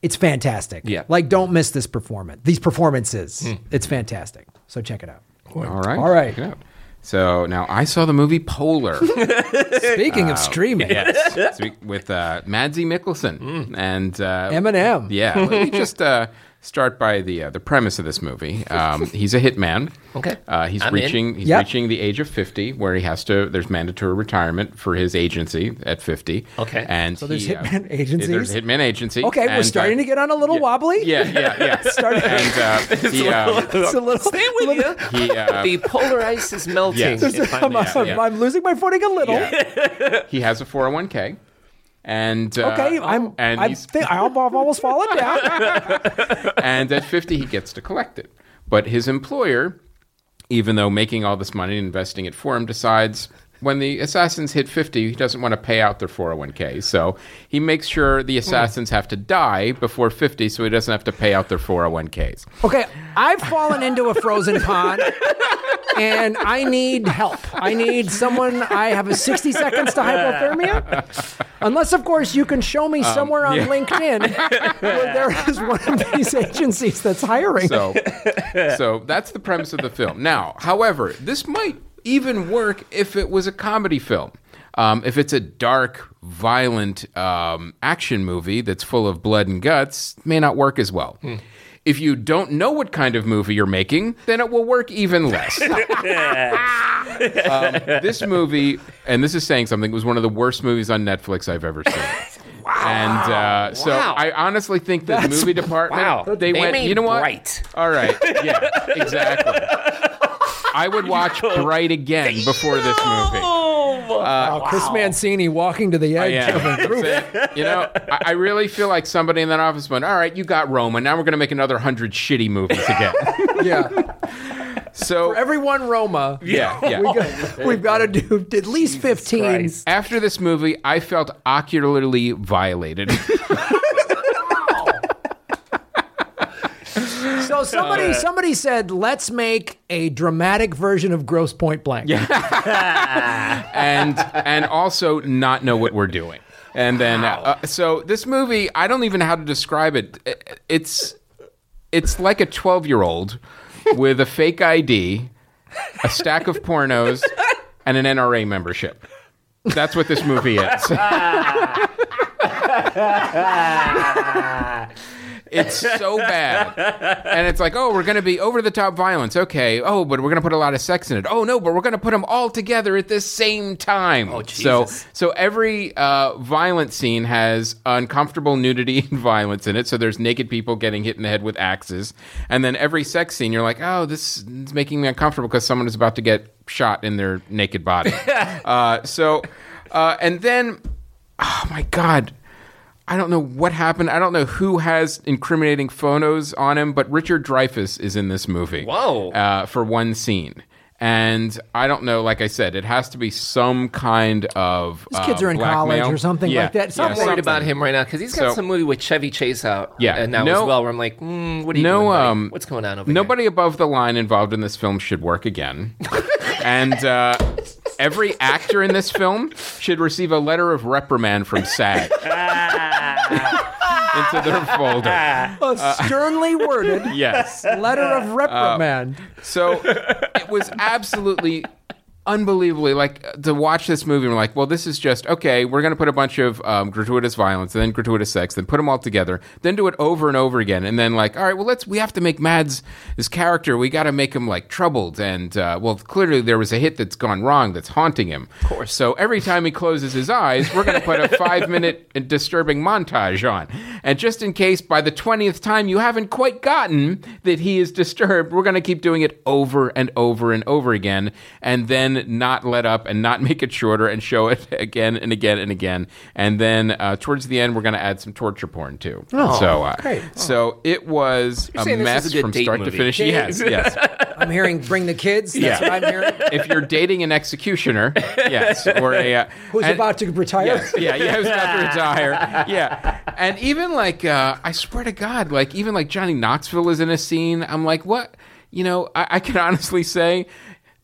It's fantastic. Yeah. Like, don't miss this performance. These performances. Mm. It's fantastic. So check it out. All right. All right. Check it out. So now I saw the movie Polar. Speaking uh, of streaming. Yes. With uh, Madsy Mikkelsen. Mm. And uh, Eminem. Yeah. Let me just uh, start by the uh, the premise of this movie. Um, he's a hitman. Okay. Uh, he's I'm reaching in. he's Yep. reaching the age of fifty, where he has to. There's mandatory retirement for his agency at fifty. Okay. And So there's he, hitman uh, agencies? There's a hitman agency. Okay, and, we're starting uh, to get on a little yeah, wobbly. Yeah, yeah, yeah. Starting- and uh, he, um, It's a little, Stay with you. he, uh, The polar ice is melting. Yes. If I'm- I'm, Yeah, I'm- yeah. I'm losing my footing a little. Yeah. He has a four oh one k. And uh, Okay, I'm. and I he's, think I've almost fallen down. and at fifty he gets to collect it. But his employer, even though making all this money and investing it for him, decides when the assassins hit fifty, he doesn't want to pay out their four oh one k. So he makes sure the assassins have to die before fifty, so he doesn't have to pay out their four oh one k's. Okay, I've fallen into a frozen pond, and I need help. I need someone. I have a sixty seconds to hypothermia. Unless, of course, you can show me somewhere on yeah. LinkedIn where there is one of these agencies that's hiring. So, so that's the premise of the film. Now, however, this might even work if it was a comedy film. Um, if it's a dark, violent um, action movie that's full of blood and guts, it may not work as well. Hmm. If you don't know what kind of movie you're making, then it will work even less. um, this movie, and this is saying something, was one of the worst movies on Netflix I've ever seen. Wow. And uh, so Wow. I honestly think that the movie department, wow. they, They went, made you know what? Bright. All right. Yeah, exactly. I would watch Bright again before this movie. Wow, Chris Mancini walking to the edge Yeah. of a roof. You know, I, I really feel like somebody in that office went, all right, you got Roma. Now we're going to make another hundred shitty movies again. Yeah. So For every one Roma, yeah, yeah. we got, we've got to do at least fifteen. Christ. After this movie, I felt ocularly violated. So somebody somebody said, let's make a dramatic version of Grosse Point Blank. and and also not know what we're doing. And then uh, so this movie, I don't even know how to describe it. It- It's it's like a twelve-year-old with a fake I D, a stack of pornos, and an N R A membership. That's what this movie is. It's so bad. And it's like, oh, we're going to be over-the-top violence. Okay. Oh, but we're going to put a lot of sex in it. Oh, no, but we're going to put them all together at the same time. Oh, So, Jesus. so every uh, violent scene has uncomfortable nudity and violence in it. So there's naked people getting hit in the head with axes. And then every sex scene, you're like, oh, this is making me uncomfortable because someone is about to get shot in their naked body. uh, so, uh, and then, oh, my God. I don't know what happened. I don't know who has incriminating photos on him, but Richard Dreyfuss is in this movie. Whoa. Uh, for one scene. And I don't know, like I said, it has to be some kind of These kids uh, are in blackmail. college or something Yeah, like that. yeah, Some I'm worried something. about him right now because he's got So- some movie with Chevy Chase out. Yeah. and now No- as well, where I'm like, mm, what are you No, doing? buddy? um, What's going on over Nobody above the line involved in this film should work again. And uh, every actor in this film should receive a letter of reprimand from SAG into their folder. A sternly worded Yes. letter of reprimand. So it was absolutely unbelievably like to watch this movie. And we're like, well, this is just okay. We're going to put a bunch of um, gratuitous violence and then gratuitous sex, then put them all together, then do it over and over again, and then like, all right, well, let's we have to make Mads this character. We got to make him like troubled, and uh, well, clearly there was a hit that's gone wrong that's haunting him. Of course. So every time he closes his eyes, we're going to put a five minute disturbing montage on, and just in case by the twentieth time you haven't quite gotten that he is disturbed, we're going to keep doing it over and over and over again, and then not let up and not make it shorter and show it again and again and again. And then uh, towards the end, we're going to add some torture porn too. Oh, so, uh, great. so it was You're a saying this mess is a good from date start to movie. finish. Yes, yes. I'm hearing bring the kids. That's Yeah. what I'm hearing. If you're dating an executioner, yes, or a uh, Who's and- about to retire? Yes, yeah, yeah, who's about to retire. Yeah, and even like uh, I swear to God, like even like Johnny Knoxville is in a scene. I'm like, what? You know, I, I can honestly say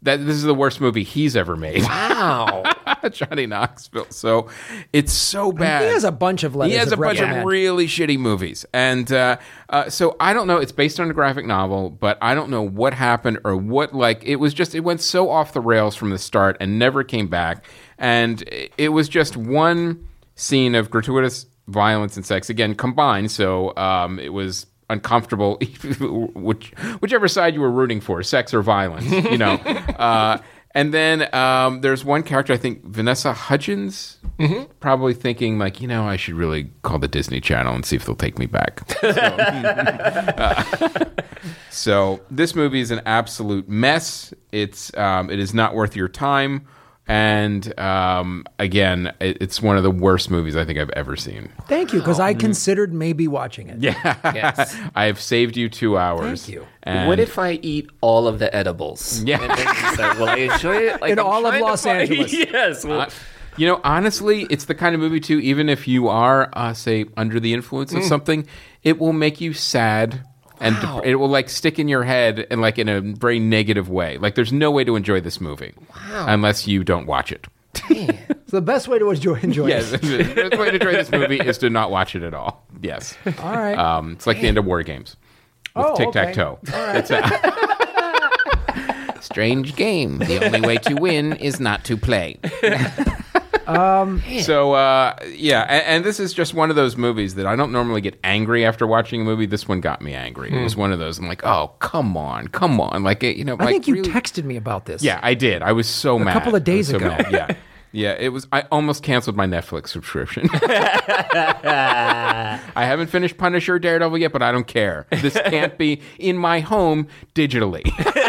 that this is the worst movie he's ever made. Wow. Johnny Knoxville. So it's so bad. He has a bunch of letters. He has a of bunch reprimand. of really shitty movies. And uh, uh, so I don't know. It's based on a graphic novel, but I don't know what happened or what, like, it was just, it went so off the rails from the start and never came back. And it was just one scene of gratuitous violence and sex, again, combined. So um, it was uncomfortable, which, whichever side you were rooting for, sex or violence, you know. uh, And then um, there's one character, I think, Vanessa Hudgens, mm-hmm. probably thinking, like, you know, I should really call the Disney Channel and see if they'll take me back. So, uh, so this movie is an absolute mess. It's um, it is not worth your time. And um, again, it, it's one of the worst movies I think I've ever seen. Thank you, because I considered maybe watching it. Yeah. Yes. I have saved you two hours. Thank you. And What if I eat all of the edibles? Yeah. And then you say, will I enjoy it? Like, In I'm all of trying to Los find- Angeles. Yes. Well, Uh, you know, honestly, it's the kind of movie, too, even if you are, uh, say, under the influence of something, it will make you sad. And Wow. dep- it will, like, stick in your head and, like, in a very negative way. Like, there's no way to enjoy this movie. Wow. Unless you don't watch it. So the best way to enjoy, enjoy Yes. it. The best way to enjoy this movie is to not watch it at all. Yes. All right. Um, it's like the end of War Games. With Oh, tic-tac-toe. okay. It's a strange game. The only way to win is not to play. Um, So, uh, yeah, and, and this is just one of those movies that I don't normally get angry after watching a movie. This one got me angry. It was one of those. I'm like, oh, come on, come on. Like, it, you know, I like think you really- texted me about this. Yeah, I did. I was so mad. couple of days I was so ago. mad. Yeah. Yeah, it was. I almost canceled my Netflix subscription. I haven't finished Punisher, Daredevil yet, but I don't care. This can't be in my home digitally.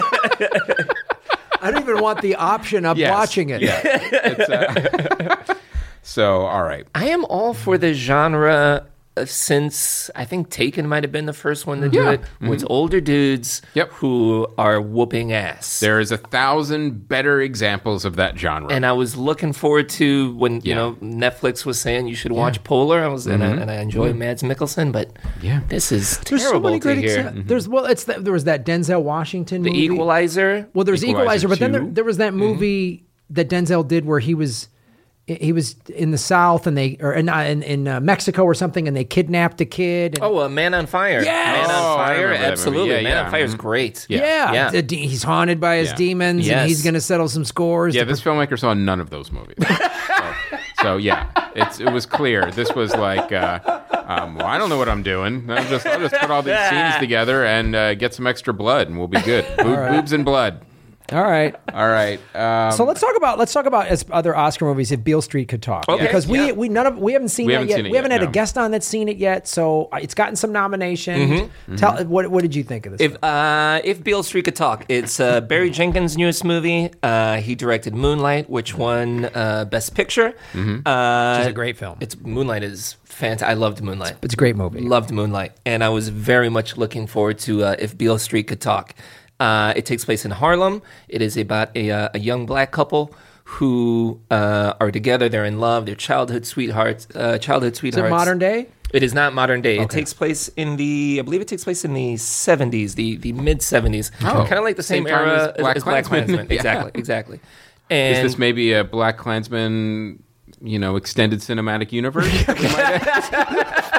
I don't even want the option of Yes. watching it. Yeah. It's, uh, so, all right. I am all for the genre uh, since I think Taken might have been the first one to do Yeah. it. With older dudes Yep. who are whooping ass. There is a thousand better examples of that genre. And I was looking forward to when you Yeah. know Netflix was saying you should watch Polar. I was and, I, and I enjoy Mads Mikkelsen, but Yeah. this is There's so terrible many to great hear. examples. There's well, it's the, there was that Denzel Washington The movie. Equalizer. Well, there's Equalizer Equalizer, but then there, two. there was that movie that Denzel did where he was he was in the South and they or in in, in uh, Mexico or something, and they kidnapped a kid. And, Oh, uh, Man on Fire. Yes! Man Oh, on I Fire. remember that movie. Absolutely. Yeah, Man yeah. on Fire is Mhm. great. Yeah. yeah, Yeah. the de- he's haunted by his Yeah. demons, Yes. and he's going to settle some scores. Yeah, to this filmmaker saw none of those movies. so, so, yeah, it's it was clear. This was like, uh, um, well, I don't know what I'm doing. I'll just I'll just put all these scenes together and uh, get some extra blood, and we'll be good. Boob, Boobs and blood. All right. All right. Um, So let's talk about let's talk about as other Oscar movies if Beale Street could talk. Okay, Because we yeah. we none of we haven't seen We that haven't yet. seen it we haven't yet, had no. a guest on that's seen it yet. So uh, it's gotten some nominations. Tell what what did you think of this? If uh, if Beale Street could talk, it's uh, Barry Jenkins' newest movie. Uh, he directed Moonlight, which won uh, Best Picture. Uh, It's a great film. It's Moonlight is fantastic. I loved Moonlight. It's a great movie. Loved Moonlight, and I was very much looking forward to uh, If Beale Street Could Talk. Uh, it takes place in Harlem. It is about a, uh, a young black couple who uh, are together. They're in love. They're childhood sweethearts. Uh, childhood Is it sweethearts. modern day? It is not modern day. It Okay. takes place in the, I believe it takes place in the seventies, the, the mid seventies. Oh. Kind of like the same, Same time era as Black as Black Klansman. Klansman. Yeah. Exactly, exactly. is And this maybe a Black Klansman, you know, extended cinematic universe? that we might have?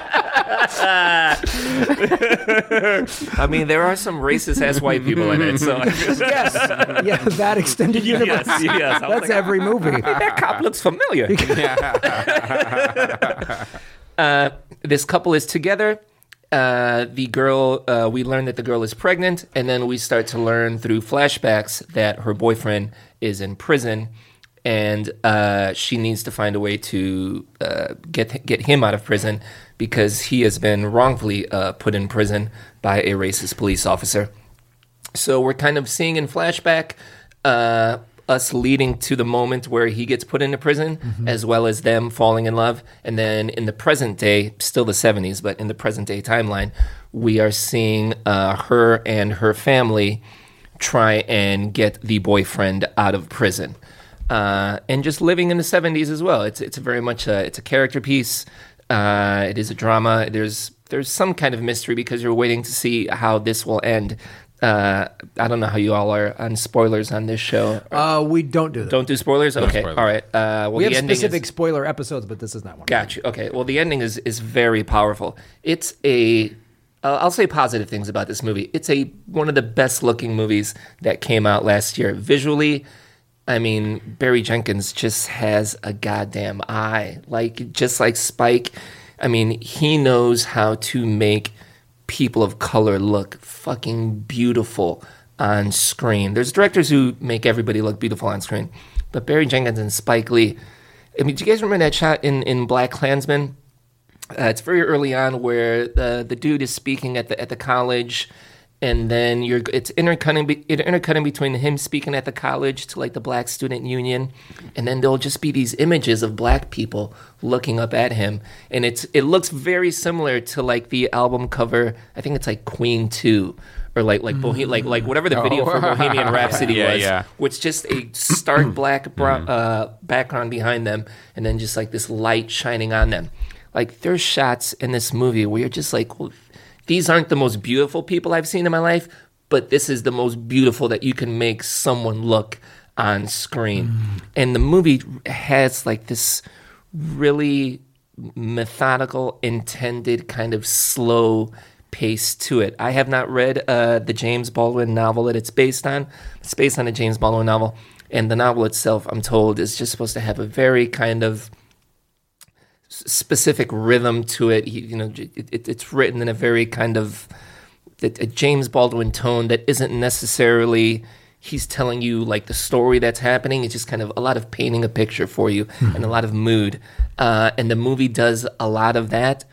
I mean, there are some racist ass white people in it. So Yes. Yeah, that extended universe. yes, yes. I was That's like, every movie. that cop looks familiar. uh, this couple is together. Uh, the girl, uh, we learn that the girl is pregnant, and then we start to learn through flashbacks that her boyfriend is in prison, and uh, she needs to find a way to uh, get get him out of prison because he has been wrongfully uh, put in prison by a racist police officer. So we're kind of seeing in flashback uh, us leading to the moment where he gets put into prison, as well as them falling in love. And then in the present day, still the seventies, but in the present day timeline, we are seeing uh, her and her family try and get the boyfriend out of prison. Uh, and just living in the seventies as well. It's it's very much a, it's a character piece. Uh, it is a drama. There's there's some kind of mystery because you're waiting to see how this will end. Uh, I don't know how you all are on spoilers on this show. Uh, we don't do that. Don't do spoilers? Okay, spoilers. all right. Uh, well, we the have ending specific is, spoiler episodes, but this is not one. Got you. Okay, well, the ending is, is very powerful. It's a... Uh, I'll say positive things about this movie. It's a one of the best-looking movies that came out last year. Visually, I mean, Barry Jenkins just has a goddamn eye. Like, just like Spike, I mean, he knows how to make people of color look fucking beautiful on screen. There's directors who make everybody look beautiful on screen. But Barry Jenkins and Spike Lee, I mean, do you guys remember that shot in, in Black Klansman? Uh, it's very early on where the the dude is speaking at the at the college, and then you're it's intercutting be, intercutting between him speaking at the college to like the Black Student Union, and then there'll just be these images of black people looking up at him, and it's it looks very similar to like the album cover. I think it's like Queen two. Or like like Bohe- like like whatever the video for Bohemian Rhapsody Yeah, was, yeah. which just a stark black brown, uh, background behind them, and then just like this light shining on them. Like, there's shots in this movie where you're just like, well, these aren't the most beautiful people I've seen in my life, but this is the most beautiful that you can make someone look on screen. Mm. And the movie has like this really methodical, intended kind of slow pace to it. I have not read uh, the James Baldwin novel that it's based on. It's based on a James Baldwin novel. And the novel itself, I'm told, is just supposed to have a very kind of specific rhythm to it. He, you know, it, it, it's written in a very kind of a, a James Baldwin tone that isn't necessarily he's telling you like the story that's happening. It's just kind of a lot of painting a picture for you mm-hmm. and a lot of mood. Uh, and the movie does a lot of that.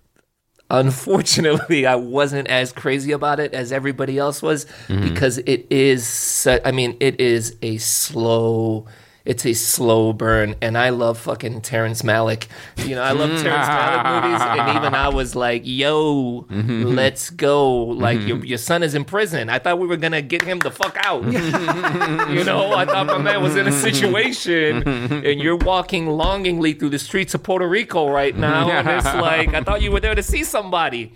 Unfortunately, I wasn't as crazy about it as everybody else was mm-hmm. because it is, su- I mean, it is a slow... It's a slow burn, and I love fucking Terrence Malick. You know, I love Terrence Malick movies, and even I was like, yo, mm-hmm. let's go. Like, mm-hmm. your, your son is in prison. I thought we were going to get him the fuck out. You know, I thought my man was in a situation, and you're walking longingly through the streets of Puerto Rico right now, and it's like, I thought you were there to see somebody.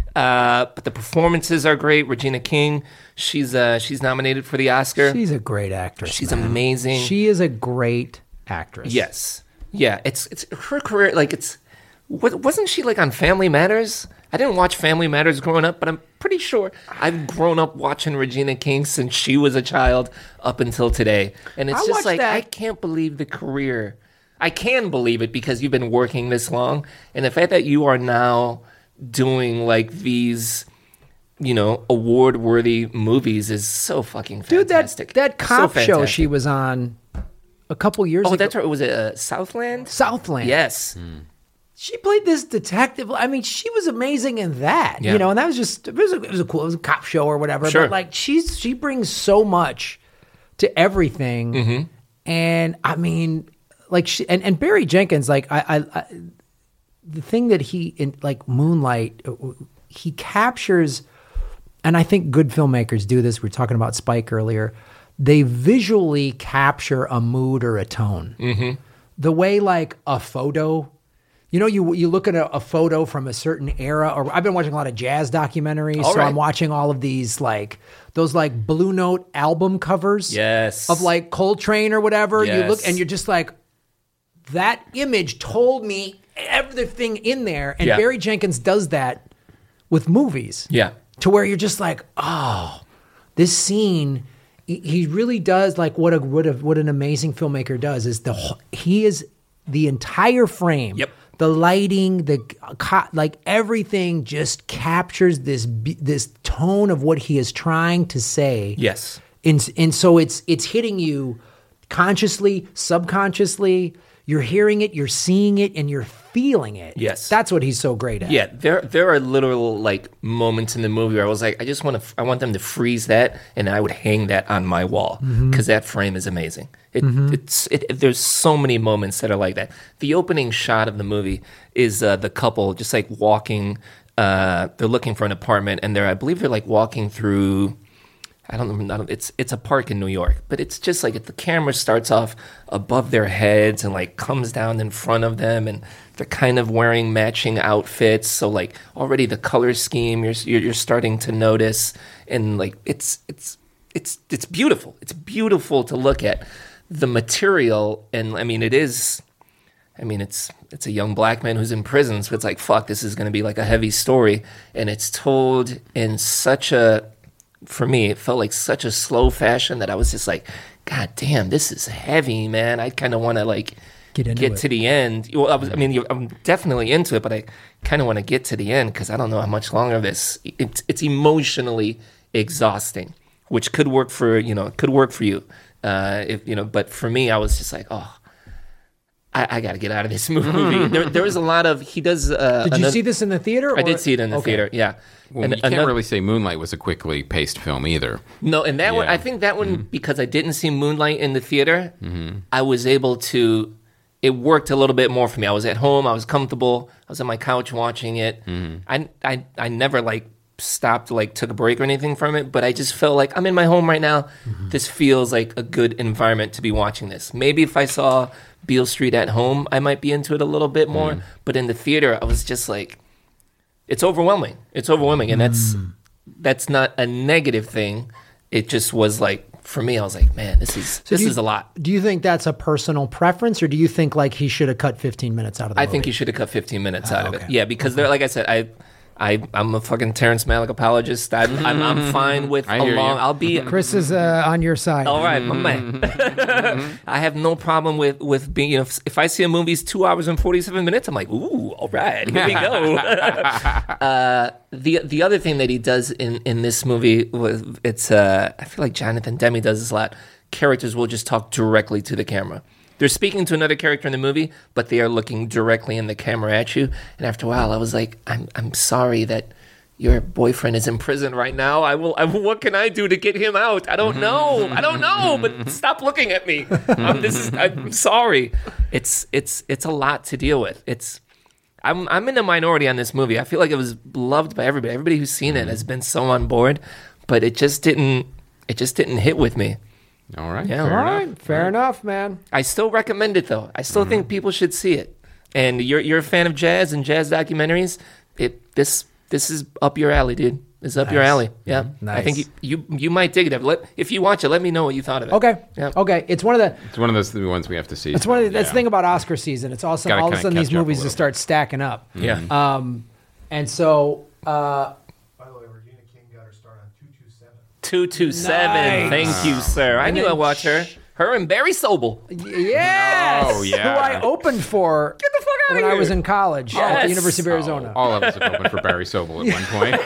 Uh, but the performances are great. Regina King, she's uh, she's nominated for the Oscar. She's a great actress. She's man. amazing. She is a great actress. Yes, yeah. It's it's her career. Like it's wasn't she like on Family Matters? I didn't watch Family Matters growing up, but I'm pretty sure I've grown up watching Regina King since she was a child up until today. And it's I just like that. I can't believe the career. I can believe it because you've been working this long, and the fact that you are now doing like these, you know, award-worthy movies is so fucking fantastic. Dude, that, that cop so show she was on a couple years oh, ago. Oh, that's right. Was it uh, Southland? Southland. Yes. Mm. She played this detective. I mean, she was amazing in that. Yeah. You know, and that was just, it was a, it was a cool, it was a cop show or whatever. Sure. But like, she's, she brings so much to everything. Mm-hmm. And I mean, like, she, and, and Barry Jenkins, like, I, I, I the thing that he in like Moonlight, he captures, and I think good filmmakers do this. We were talking about Spike earlier. They visually capture a mood or a tone. Mm-hmm. The way like a photo, you know, you you look at a, a photo from a certain era. Or I've been watching a lot of jazz documentaries, all so right. I'm watching all of these like those like Blue Note album covers. Yes, of like Coltrane or whatever. Yes. You look and you're just like, that image told me everything in there. And yeah. Barry Jenkins does that with movies. Yeah. To where you're just like, oh, this scene, he, he really does like what a, what a what an amazing filmmaker does is the he is the entire frame. Yep. The lighting, the like everything just captures this this tone of what he is trying to say. Yes. And and so it's it's hitting you consciously, subconsciously. You're hearing it, you're seeing it, and you're feeling it. Yes. That's what he's so great at. Yeah, there there are literal like moments in the movie where I was like, I just want to, I want them to freeze that, and I would hang that on my wall because mm-hmm. that frame is amazing. It, mm-hmm. It's it, there's so many moments that are like that. The opening shot of the movie is uh, the couple just like walking. Uh, they're looking for an apartment, and they're I believe they're like walking through. I don't know. It's it's a park in New York, but it's just like if the camera starts off above their heads and like comes down in front of them, and they're kind of wearing matching outfits. So like already the color scheme you're you're, you're starting to notice, and like it's it's it's it's beautiful. It's beautiful to look at the material, and I mean it is. I mean it's it's a young black man who's in prison, so it's like fuck. This is going to be like a heavy story, and it's told in such a. For me, it felt like such a slow fashion that I was just like, God damn, this is heavy, man. I kind of want to like get, into get it. to the end. Well, I, was, I mean, you- I'm definitely into it, but I kind of want to get to the end because I don't know how much longer this. It's it's emotionally exhausting, which could work for you know could work for you, uh, if you know. But for me, I was just like, oh. I, I got to get out of this movie. there, there was a lot of he does. Uh, Did you another- see this in the theater? I or- did see it in the Okay. theater. Yeah. Well, And you can't another- really say Moonlight was a quickly paced film either. No, and that one, Yeah. I think that one, Mm-hmm. because I didn't see Moonlight in the theater, I was able to, it worked a little bit more for me. I was at home, I was comfortable, I was on my couch watching it. Mm-hmm. I, I, I never like stopped, like took a break or anything from it, but I just felt like I'm in my home right now. Mm-hmm. This feels like a good environment to be watching this. Maybe if I saw Beale Street at home, I might be into it a little bit more, Mm-hmm. but in the theater, I was just like, it's overwhelming. It's overwhelming, and that's that's not a negative thing. It just was like for me, I was like, man, this is this do you- is a lot. Do you think that's a personal preference, or do you think like he should have cut fifteen minutes out of the I movie? think you should have cut fifteen minutes out of it. okay. Yeah, because they're like I said, I. I, I'm a fucking Terrence Malick apologist. I'm, I'm, I'm fine with I a hear long. you. I'll be Chris is uh, on your side. all right, my man. I have no problem with with being. You know, if, if I see a movie's two hours and forty seven minutes, I'm like, ooh, all right, here we go. uh, the the other thing that he does in in this movie was it's. Uh, I feel like Jonathan Demme does this a lot. Characters will just talk directly to the camera. They're speaking to another character in the movie, but they are looking directly in the camera at you. And after a while, I was like, I'm I'm sorry that your boyfriend is in prison right now. I will. I, what can I do to get him out? I don't know. I don't know. But stop looking at me. Um, this is. I'm sorry. It's it's it's a lot to deal with. It's. I'm I'm in the minority on this movie. I feel like it was loved by everybody. Everybody who's seen it has been so on board, but it just didn't. It just didn't hit with me. All right. Yeah. fair All enough. right, fair enough, man. I still recommend it though. I still think people should see it. And you're you're a fan of jazz and jazz documentaries. It this this is up your alley, dude. It's up your Nice. alley. Yeah. I think you, Nice. you you might dig it. Let, if you watch it, let me know what you thought of it. Okay, Yeah. okay. It's one of the. It's one of those ones we have to see. It's one of the, that's Yeah. the thing about Oscar season. It's awesome. Gotta All of a kinda sudden, these catch up a movies little just start stacking up. Yeah. Um, and so. Uh, By the way, Regina King got her start on two two seven. Two two seven. Nice. Thank you, sir. I And knew then I watched her. Her and Barry Sobel. yes, Oh, yeah. who I opened for Get the fuck out when of I here. was in college at Yes. the University of Arizona. All of us have opened for Barry Sobel at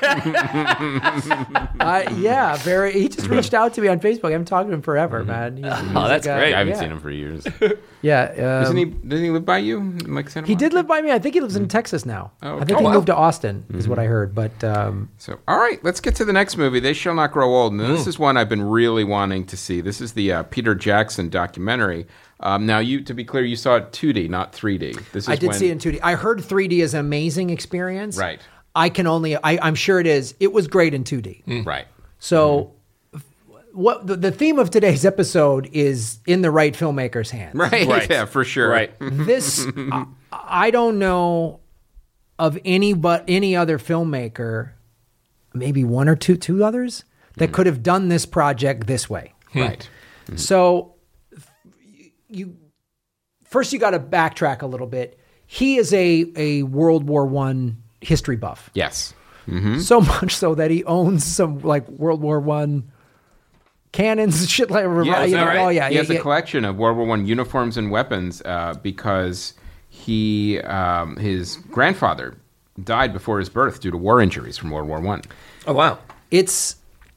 one point. Uh, yeah, very. He just reached out to me on Facebook. I haven't talked to him forever, man. He's, he's Oh, that's like a- great. I haven't yeah. seen him for years. Yeah, um, Doesn't he? Doesn't he live by you, like Santa He did Monica? live by me. I think he lives in Texas now. Oh, I okay. think Oh, he wow. moved to Austin, is what I heard. But um, So, all right, let's get to the next movie. They Shall Not Grow Old. Now, Hmm. this is one I've been really wanting to see. This is the uh, Peter Jackson documentary. Um, now, you to be clear, you saw it two D, not three D. This is I did when, see it in two D. I heard three D is an amazing experience. Right. I can only. I, I'm sure it is. It was great in two D. Right. So, f- what the, the theme of today's episode is in the right filmmaker's hands. Right. Right. Yeah, for sure. Right. This, I, I don't know of any but any other filmmaker, maybe one or two, two others that could have done this project this way. Right. So, f- you first you got to backtrack a little bit. He is a a World War One history buff. Yes. So much so that he owns some like World War One cannons, shit like Yeah, you know, right? oh yeah, he yeah, has a yeah. collection of World War One uniforms and weapons uh, because he um, his grandfather died before his birth due to war injuries from World War One. Oh wow. It's.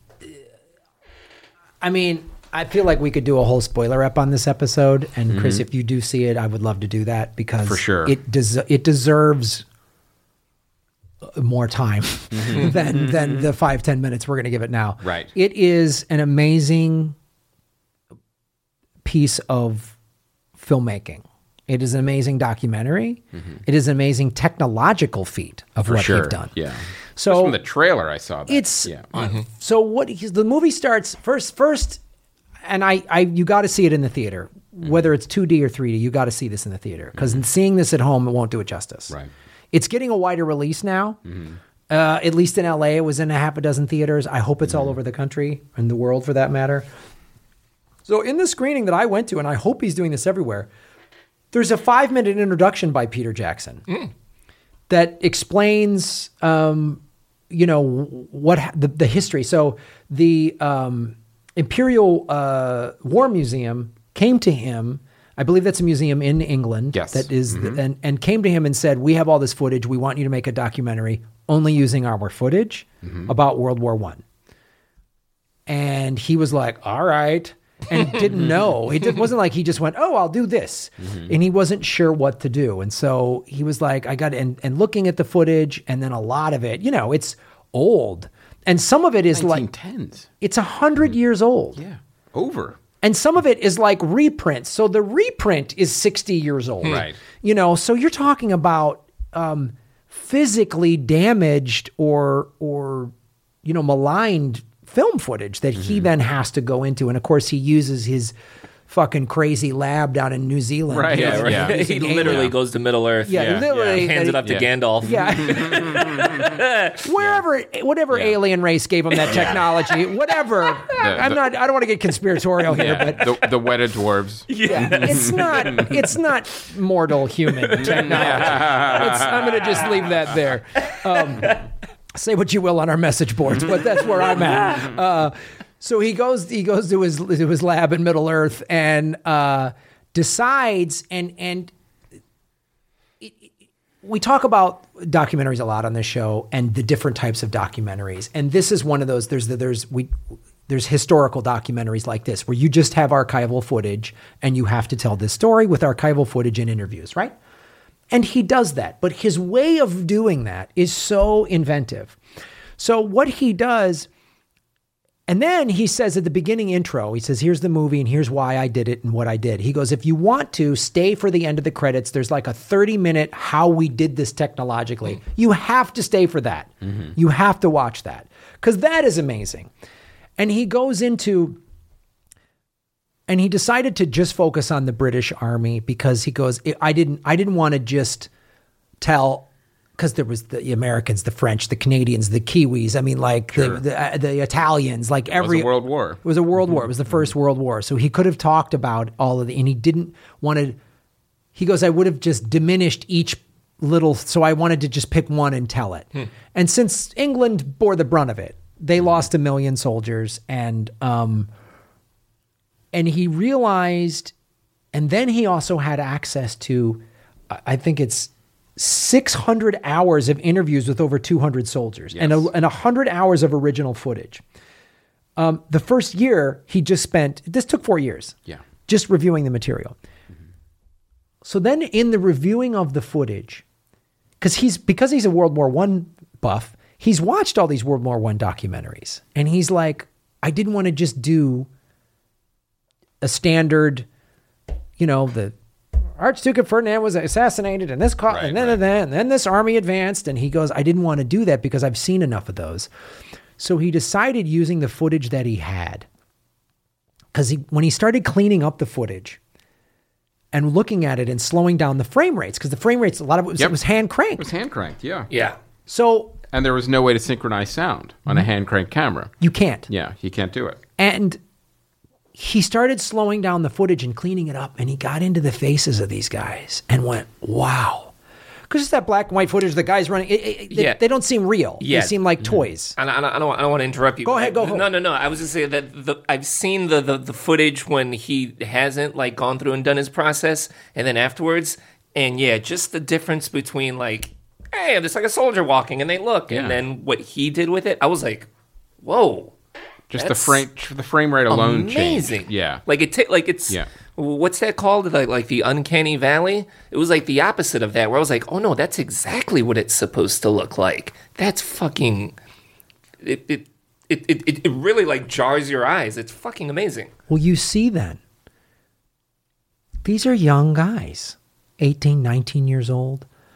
I mean, I feel like we could do a whole spoiler up on this episode, and Chris, if you do see it, I would love to do that because Mm-hmm. For sure. it des- it deserves more time Mm-hmm. than than the five ten minutes we're going to give it now. Right. It is an amazing piece of filmmaking. It is an amazing documentary. It is an amazing technological feat of Mm-hmm. For what sure. they've done. Yeah. So Just from the trailer, I saw that. it's yeah. uh, so what he's, the movie starts first first and I, I you got to see it in the theater, whether it's two D or three D. You got to see this in the theater because mm-hmm. seeing this at home, it won't do it justice. Right. It's getting a wider release now. Mm-hmm. Uh, at least in L A, it was in a half a dozen theaters. I hope it's mm-hmm. all over the country and the world for that matter. So in the screening that I went to, and I hope he's doing this everywhere, there's a five minute introduction by Peter Jackson mm. that explains, um, you know, what the, the history. So the um, Imperial uh, War Museum came to him. I believe that's a museum in England. Yes. That is, mm-hmm. the, and, and came to him and said, we have all this footage. We want you to make a documentary only using our footage mm-hmm. about World War One. And he was like, all right. And didn't know. It did, wasn't like he just went, oh, I'll do this. Mm-hmm. And he wasn't sure what to do. And so he was like, I got it. And, and looking at the footage, and then a lot of it, you know, it's old. And some of it is nineteen tens. Like, it's one hundred mm-hmm. years old. Yeah, over. And some of it is like reprints. So the reprint is sixty years old. Right. You know, so you're talking about um, physically damaged or, or, you know, maligned film footage that he mm-hmm. then has to go into. And of course he uses his fucking crazy lab down in New Zealand. Right. Yeah, right. Yeah. He literally yeah. goes to Middle Earth. Yeah, yeah. literally. Yeah. Hands it up to yeah. Gandalf. Yeah. Wherever, whatever Yeah. alien race gave him that technology, whatever. The, I'm the, not, I don't want to get conspiratorial here, yeah. but the, the wedded dwarves. yeah, it's not, it's not mortal human technology. It's, I'm going to just leave that there. Um, say what you will on our message boards, but that's where I'm at. Uh, so he goes, he goes to his to his lab in Middle Earth and uh, decides, and and it, it, we talk about documentaries a lot on this show, and the different types of documentaries. And this is one of those. There's the, there's we there's historical documentaries like this where you just have archival footage, and you have to tell this story with archival footage and interviews, right? And he does that, but his way of doing that is so inventive. So what he does, and then he says at the beginning intro, he says, here's the movie and here's why I did it and what I did. He goes, if you want to stay for the end of the credits, there's like a thirty minute how we did this technologically. Mm-hmm. You have to stay for that. Mm-hmm. You have to watch that because that is amazing. And he goes into... And he decided to just focus on the British Army because he goes, I didn't, I didn't want to just tell, because there was the Americans, the French, the Canadians, the Kiwis. I mean, like sure. the, the the Italians, like every it was a world war. It was a world war. It was the first world war. So he could have talked about all of the, and he didn't want to. He goes, I would have just diminished each little. So I wanted to just pick one and tell it. Hmm. And since England bore the brunt of it, they lost a million soldiers, and um. And he realized, and then he also had access to, I think it's six hundred hours of interviews with over two hundred soldiers yes. and, a, and one hundred hours of original footage. Um, the first year, he just spent, this took four years, yeah, just reviewing the material. Mm-hmm. So then in the reviewing of the footage, because he's because he's a World War One buff, he's watched all these World War One documentaries. And he's like, I didn't want to just do a standard, you know, the Archduke of Ferdinand was assassinated and this co- right, and then right. and then and then this army advanced, and he goes, I didn't want to do that because I've seen enough of those. So he decided using the footage that he had, because he when he started cleaning up the footage and looking at it and slowing down the frame rates, because the frame rates, a lot of it was, yep. it was hand cranked. It was hand cranked, yeah. Yeah. So and there was no way to synchronize sound on a hand cranked camera. You can't. Yeah, you can't do it. And he started slowing down the footage and cleaning it up, and he got into the faces of these guys and went, wow. Because it's that black and white footage, the guys running, it, it, yeah. they, they don't seem real. Yeah. They seem like toys. And I, I, don't, I don't want to interrupt you. Go ahead, go. No, no, no. I was just saying that the, I've seen the, the, the footage when he hasn't like gone through and done his process, and then afterwards, and yeah, just the difference between like, hey, there's like a soldier walking, and they look, yeah. and then what he did with it, I was like, whoa. Just That's the frame, the frame rate alone amazing. Changed. Yeah, like it. Ta- like it's. Yeah. What's that called? Like, like the uncanny valley. It was like the opposite of that, where I was like, oh no, that's exactly what it's supposed to look like. That's fucking. It it it it, it really like jars your eyes. It's fucking amazing. Well, you see then, these are young guys, eighteen, nineteen years old.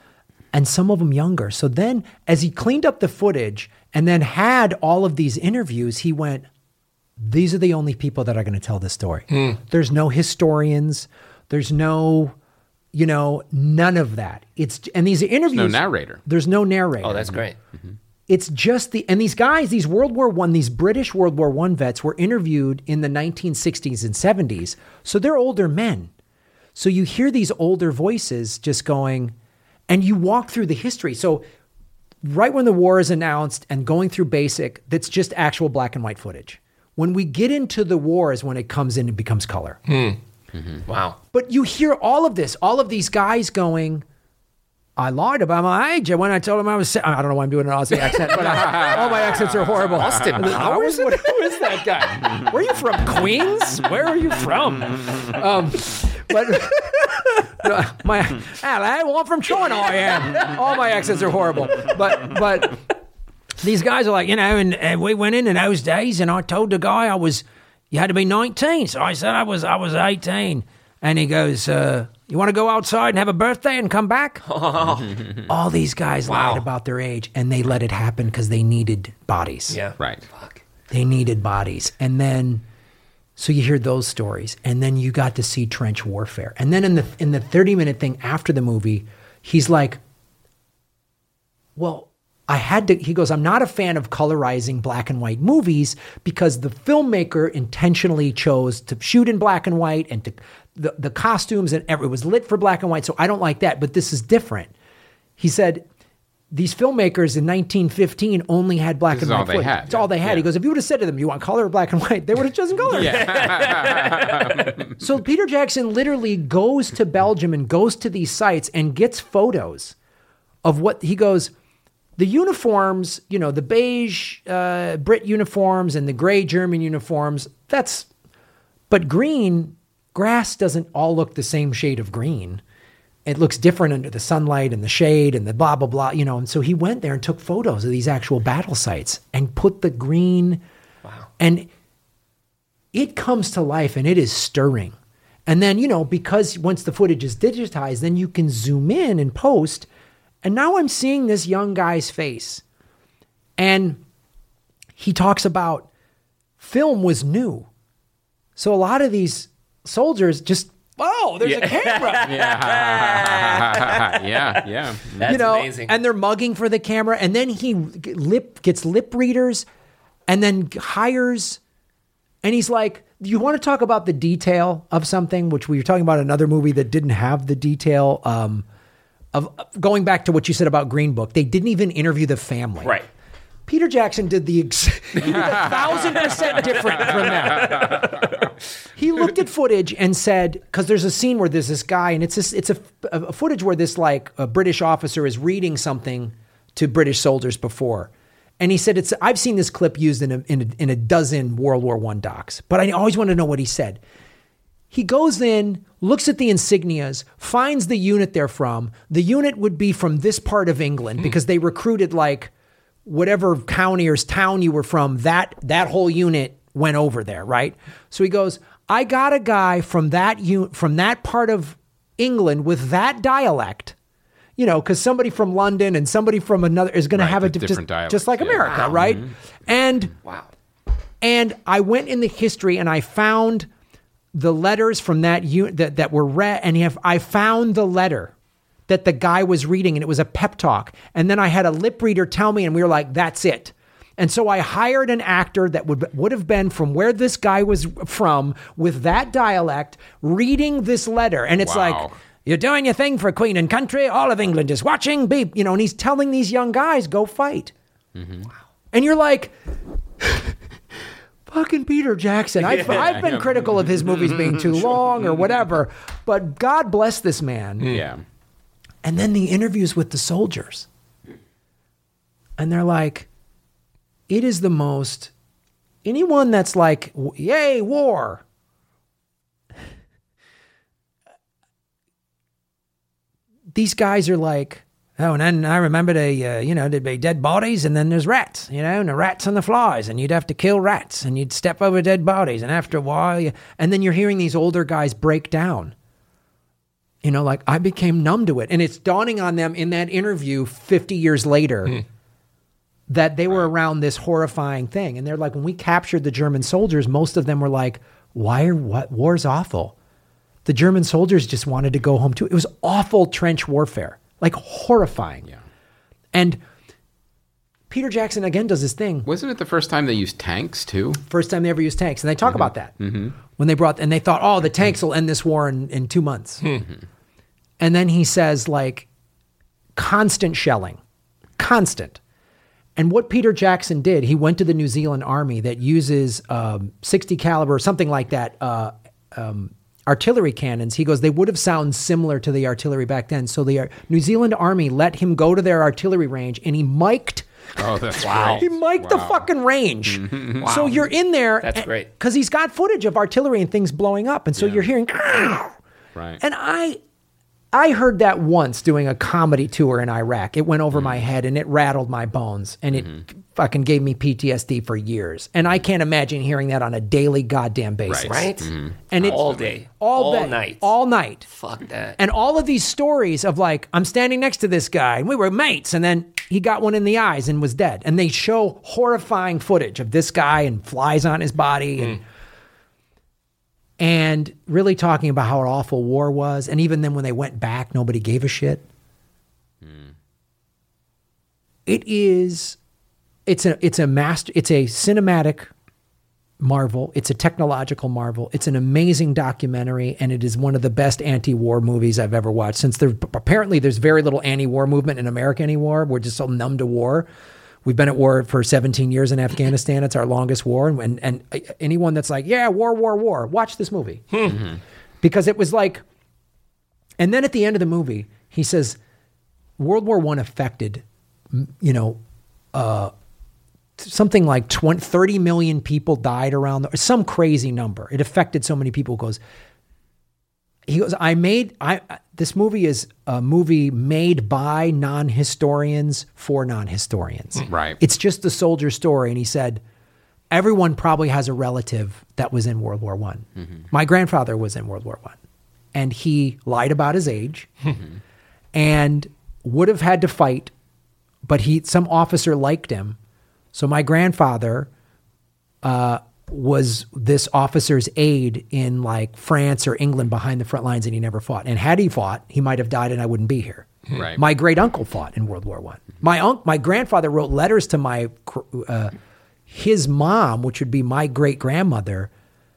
and some of them younger. So then as he cleaned up the footage and then had all of these interviews, he went, these are the only people that are going to tell this story. Mm. There's no historians. There's no, you know, none of that. It's, and these interviews. There's no narrator. There's no narrator. Oh, that's great. Mm-hmm. It's just the, and these guys, these World War One, these British World War One vets were interviewed in the nineteen sixties and seventies. So they're older men. So you hear these older voices just going, and you walk through the history. So right when the war is announced and going through basic, that's just actual black and white footage. When we get into the war is when it comes in and becomes color. Mm. Mm-hmm. Wow. But you hear all of this, all of these guys going, I lied about my age when I told him I was. I don't know why I'm doing an Aussie accent, but I, all my accents are horrible. Austin Powers? Who is that guy? Where are you from? Queens? Where are you from? Um, but no, my, hello, I'm from China. I am. All my accents are horrible. But but these guys are like, you know, and, and we went in in those days, and I told the guy I was, you had to be nineteen, so I said I was I was eighteen, and he goes. Uh, You want to go outside and have a birthday and come back? All these guys Wow. lied about their age, and they let it happen because they needed bodies. Yeah. Right. Fuck. They needed bodies. And then, so you hear those stories, and then you got to see trench warfare. And then in the in the thirty-minute thing after the movie, he's like, well, I had to, he goes, I'm not a fan of colorizing black and white movies because the filmmaker intentionally chose to shoot in black and white and to, the, the costumes and every, it was lit for black and white. So I don't like that, but this is different. He said, these filmmakers in nineteen fifteen only had black This and is white all they footage. had. It's all they had. Yeah. He goes, if you would have said to them, you want color or black and white, they would have chosen color. So Peter Jackson literally goes to Belgium and goes to these sites and gets photos of what he goes, the uniforms, you know, the beige uh, Brit uniforms and the gray German uniforms, that's, but green, grass doesn't all look the same shade of green. It looks different under the sunlight and the shade and the blah, blah, blah, you know. And so he went there and took photos of these actual battle sites and put the green. Wow. And it comes to life and it is stirring. And then, you know, because once the footage is digitized, then you can zoom in and post. And now I'm seeing this young guy's face. And he talks about film was new. So a lot of these soldiers just, oh, there's a camera. Yeah. yeah. Yeah. That's you know, amazing. and they're mugging for the camera. And then he lip gets lip readers and then hires. And he's like, you want to talk about the detail of something, which we were talking about another movie that didn't have the detail um, of going back to what you said about Green Book. They didn't even interview the family. Right. Peter Jackson did the ex- he did a thousand percent different from that. He looked at footage and said, because there's a scene where there's this guy, and it's this, it's a, a footage where this like a British officer is reading something to British soldiers before, and he said, "It's I've seen this clip used in a, in a, in a dozen World War One docs, but I always want to know what he said." He goes in, looks at the insignias, finds the unit they're from. The unit would be from this part of England because they recruited like whatever county or town you were from, that that whole unit went over there, right? So he goes, I got a guy from that un- from that part of England with that dialect, you know, because somebody from London and somebody from another is going Right, to have a with di- different just, dialects, just like yeah. America, Wow. right? And Wow. and I went in the history and I found the letters from that unit that, that were read, and have, I found the letter that the guy was reading, and it was a pep talk. And then I had a lip reader tell me, and we were like, that's it. And so I hired an actor that would would have been from where this guy was from with that dialect reading this letter. And it's Wow. like, you're doing your thing for Queen and country. All of England is watching. Beep, you know, and he's telling these young guys, go fight. Mm-hmm. Wow. And you're like, fucking Peter Jackson. I've, Yeah, I've been yeah. critical of his movies being too long or whatever, but God bless this man. Yeah. And then the interviews with the soldiers. And they're like, it is the most, anyone that's like, yay, war. These guys are like, oh, and then I remember they, uh, you know, there'd be dead bodies and then there's rats, you know, and the rats and the flies, and you'd have to kill rats and you'd step over dead bodies. And after a while, you, and then you're hearing these older guys break down. You know, like I became numb to it. And it's dawning on them in that interview fifty years later mm. that they were around this horrifying thing. And they're like, when we captured the German soldiers, most of them were like, why are what war's awful? The German soldiers just wanted to go home too. It was awful trench warfare, like horrifying. Yeah. And Peter Jackson again does this thing. Wasn't it the first time they used tanks too? First time they ever used tanks. And they talk mm-hmm. about that. Mm-hmm. When they brought, and they thought, oh, the tanks will end this war in, in two months. Mm-hmm. And then he says, like, constant shelling, constant. And what Peter Jackson did, he went to the New Zealand Army that uses um, sixty caliber, something like that, uh, um, artillery cannons. He goes, they would have sounded similar to the artillery back then. So the uh, New Zealand Army let him go to their artillery range, and he mic'd. Oh, that's wow. great. He mic'd wow. the fucking range. Wow. So you're in there. That's great. Because he's got footage of artillery and things blowing up. And so yeah. you're hearing. Right. And I I heard that once doing a comedy tour in Iraq. It went over mm-hmm. my head and it rattled my bones. And it mm-hmm. fucking gave me P T S D for years. And I can't imagine hearing that on a daily goddamn basis. Right. right? Mm-hmm. And it's all day. All, all day, night. All night. Fuck that. And all of these stories of like, I'm standing next to this guy and we were mates. And then he got one in the eyes and was dead. And they show horrifying footage of this guy and flies on his body. And, mm. and really talking about how awful war was. And even then when they went back, nobody gave a shit. Mm. It is, it's a, it's a master, it's a cinematic marvel. It's a technological marvel. It's an amazing documentary, and it is one of the best anti-war movies I've ever watched. Since there apparently there's very little anti-war movement in America anymore. We're just so numb to war. We've been at war for seventeen years in Afghanistan. It's our longest war. And, and, and anyone that's like, yeah, war, war, war, watch this movie. Mm-hmm. Because it was like, and then at the end of the movie, he says, World War One affected, you know, uh, something like twenty, thirty million people died around, the, some crazy number. It affected so many people. He goes, he goes, I made, I, this movie is a movie made by non-historians for non-historians. Right. It's just the soldier story. And he said, everyone probably has a relative that was in World War One. Mm-hmm. My grandfather was in World War One, and he lied about his age mm-hmm. and would have had to fight, but he, some officer liked him. So my grandfather uh, was this officer's aide in like France or England behind the front lines, and he never fought. And had he fought, he might have died, and I wouldn't be here. Right. My great uncle fought in World War One. My uncle, my grandfather wrote letters to my uh, his mom, which would be my great grandmother.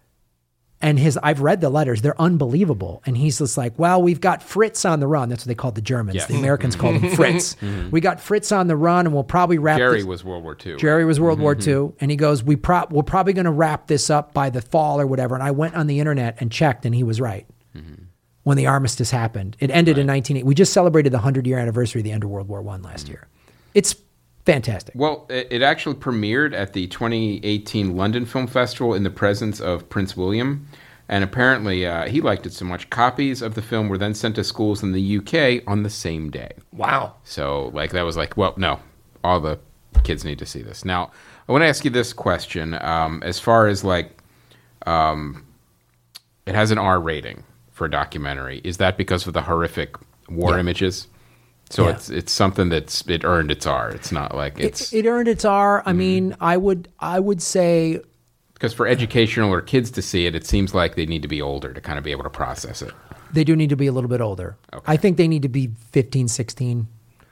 And his, I've read the letters; they're unbelievable. And he's just like, "Well, we've got Fritz on the run." That's what they called the Germans. Yes. The Americans called him Fritz. Mm-hmm. We got Fritz on the run, and we'll probably wrap. Jerry this. was World War Two. Jerry was World mm-hmm. War Two, and he goes, "We pro- we're probably going to wrap this up by the fall or whatever." And I went on the internet and checked, and he was right. Mm-hmm. When the armistice happened, it ended right. in nineteen eighty. We just celebrated the hundred year anniversary of the end of World War One last mm-hmm. year. It's fantastic. Well, it, it actually premiered at the twenty eighteen London Film Festival in the presence of Prince William. And apparently uh, he liked it so much, copies of the film were then sent to schools in the U K on the same day. Wow. So like that was like, well, no, all the kids need to see this. Now, I want to ask you this question. Um, as far as like, um, it has an R rating for a documentary. Is that because of the horrific war yeah. images? So yeah. it's it's something that's, it earned its R. It's not like it's... It, it earned its R. I mm. mean, I would I would say... Because for educational or kids to see it, it seems like they need to be older to kind of be able to process it. They do need to be a little bit older. Okay. I think they need to be fifteen, sixteen,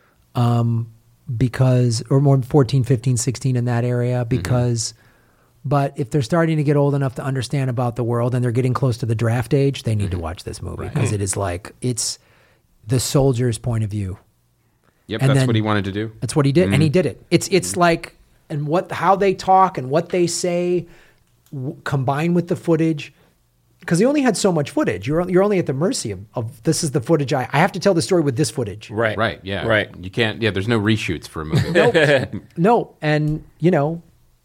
um, because, or more fourteen, fifteen, sixteen in that area, because, mm-hmm. but if they're starting to get old enough to understand about the world and they're getting close to the draft age, they need mm-hmm. to watch this movie because right. it is like, it's the soldier's point of view. Yep, and that's then, what he wanted to do. That's what he did, mm-hmm. and he did it. It's it's mm-hmm. like, and what how they talk and what they say, combined with the footage, because he only had so much footage. You're you're only at the mercy of, of this is the footage. I, I have to tell the story with this footage. Right. Right. Yeah. Right. You can't. Yeah. There's no reshoots for a movie. Nope. No. And you know,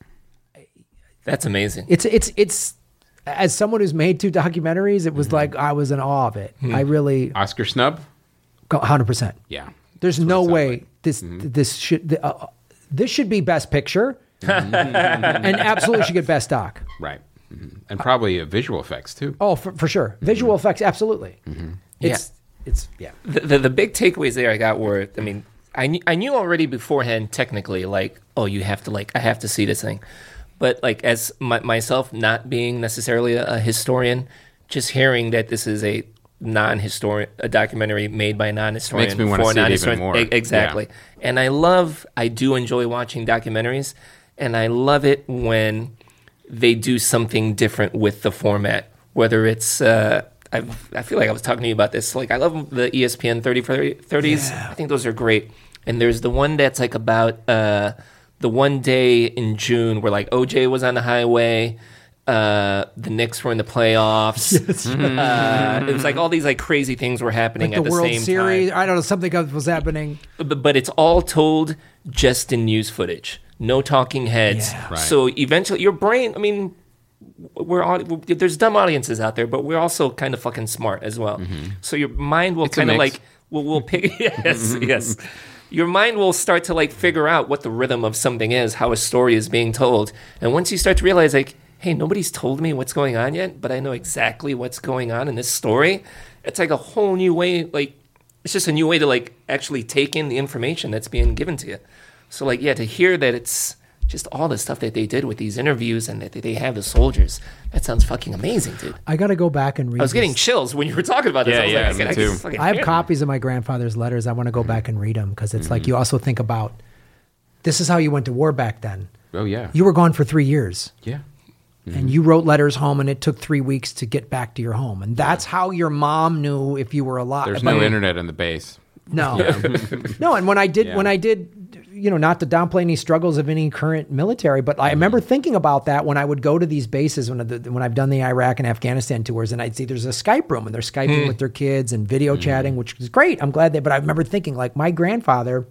that's amazing. It's it's it's as someone who's made two documentaries, it was mm-hmm. like I was in awe of it. Mm-hmm. I really Oscar snub. one hundred percent. Yeah. There's no way like. this mm-hmm. this should uh, this should be Best Picture. And absolutely should get Best Doc. Right. Mm-hmm. And probably uh, visual effects too. Oh, for, for sure. Visual mm-hmm. effects, absolutely. Mm-hmm. It's, yeah. it's yeah. The, the the big takeaways there I got were, I mean, I knew, I knew already beforehand, technically, like, oh, you have to, like, I have to see this thing. But, like, as my, myself not being necessarily a, a historian, just hearing that this is a non-historian, a documentary made by a non-historian. Makes me want to see it even more. E- exactly. Yeah. And I love, I do enjoy watching documentaries, and I love it when they do something different with the format, whether it's... Uh, I've, I feel like I was talking to you about this. Like, I love the E S P N thirty for thirties. Yeah. I think those are great. And there's the one that's like about uh, the one day in June where like O J was on the highway, uh, the Knicks were in the playoffs. Yes. Uh, it was like all these like crazy things were happening like at the, the World same Series, time. I don't know, something else was happening. But, but it's all told just in news footage. No talking heads. Yeah. Right. So eventually your brain, I mean... We're all, there's dumb audiences out there, but we're also kind of fucking smart as well. Mm-hmm. So your mind will kind of like will will pick yes yes. Your mind will start to like figure out what the rhythm of something is, how a story is being told, and once you start to realize like, hey, nobody's told me what's going on yet, but I know exactly what's going on in this story. It's like a whole new way. Like it's just a new way to like actually take in the information that's being given to you. So like yeah, to hear that it's just all the stuff that they did with these interviews and that they have the soldiers. That sounds fucking amazing, dude. I got to go back and read I was getting this. chills when you were talking about this. Yeah, I was yeah, like, me I, can, too. I, can fucking I have hear copies of my grandfather's letters. I want to go back and read them because it's Mm-hmm. like you also think about this is how you went to war back then. Oh, yeah. You were gone for three years. Yeah. And you wrote letters home, and it took three weeks to get back to your home. And that's how your mom knew if you were alive. There's But- no internet in the base. No, no. And when I did, Yeah. when I did, you know, not to downplay any struggles of any current military, but I remember thinking about that when I would go to these bases when the, when I've done the Iraq and Afghanistan tours, and I'd see there's a Skype room and they're Skyping with their kids and video chatting, which is great. I'm glad that. But I remember thinking, like, my grandfather.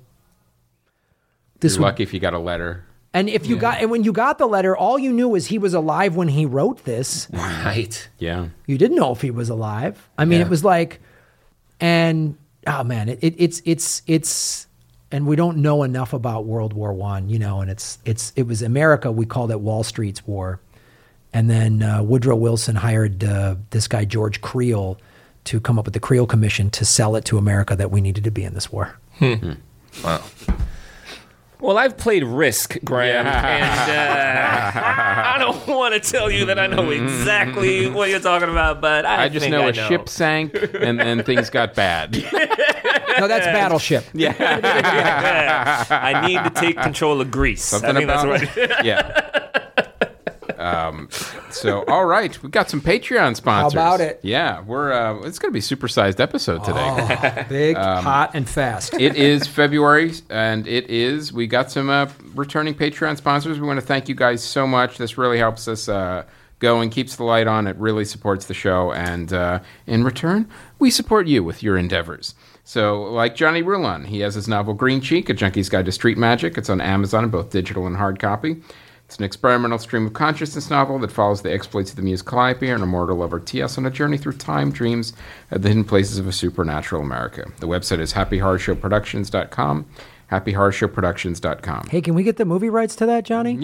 This You're would, lucky if you got a letter. and if you got, and when you got the letter, all you knew was he was alive when he wrote this. Right. Yeah. You didn't know if he was alive. I mean, Yeah. it was like, and oh man, it, it, it's it's it's, and we don't know enough about World War One, you know. And it's it's it was America. We called it Wall Street's war, and then uh, Woodrow Wilson hired uh, this guy George Creel to come up with the Creel Commission to sell it to America that we needed to be in this war. Wow. Well, I've played Risk, Graham, and uh, I don't want to tell you that I know exactly what you're talking about, but I, I just think know I a know. ship sank and then things got bad. No, that's Battleship. Yeah. I need to take control of Greece. Something I think about that's what. yeah. Um, so, all right, we got some Patreon sponsors. about it? Yeah, we're. Uh, it's going to be a supersized episode today. Big, hot, and fast. It is February, and it is. We got some uh, returning Patreon sponsors. We want to thank you guys so much. This really helps us uh, go and keeps the light on. It really supports the show, and uh, in return, we support you with your endeavors. So, like Johnny Rulon, he has his novel Green Cheek, A Junkie's Guide to Street Magic. It's on Amazon in both digital and hard copy. It's an experimental stream of consciousness novel that follows the exploits of the muse Calliope and immortal lover T S on a journey through time, dreams, and the hidden places of a supernatural America. The website is happy horror show productions dot com, happy horror show productions dot com. Hey, can we get the movie rights to that, Johnny?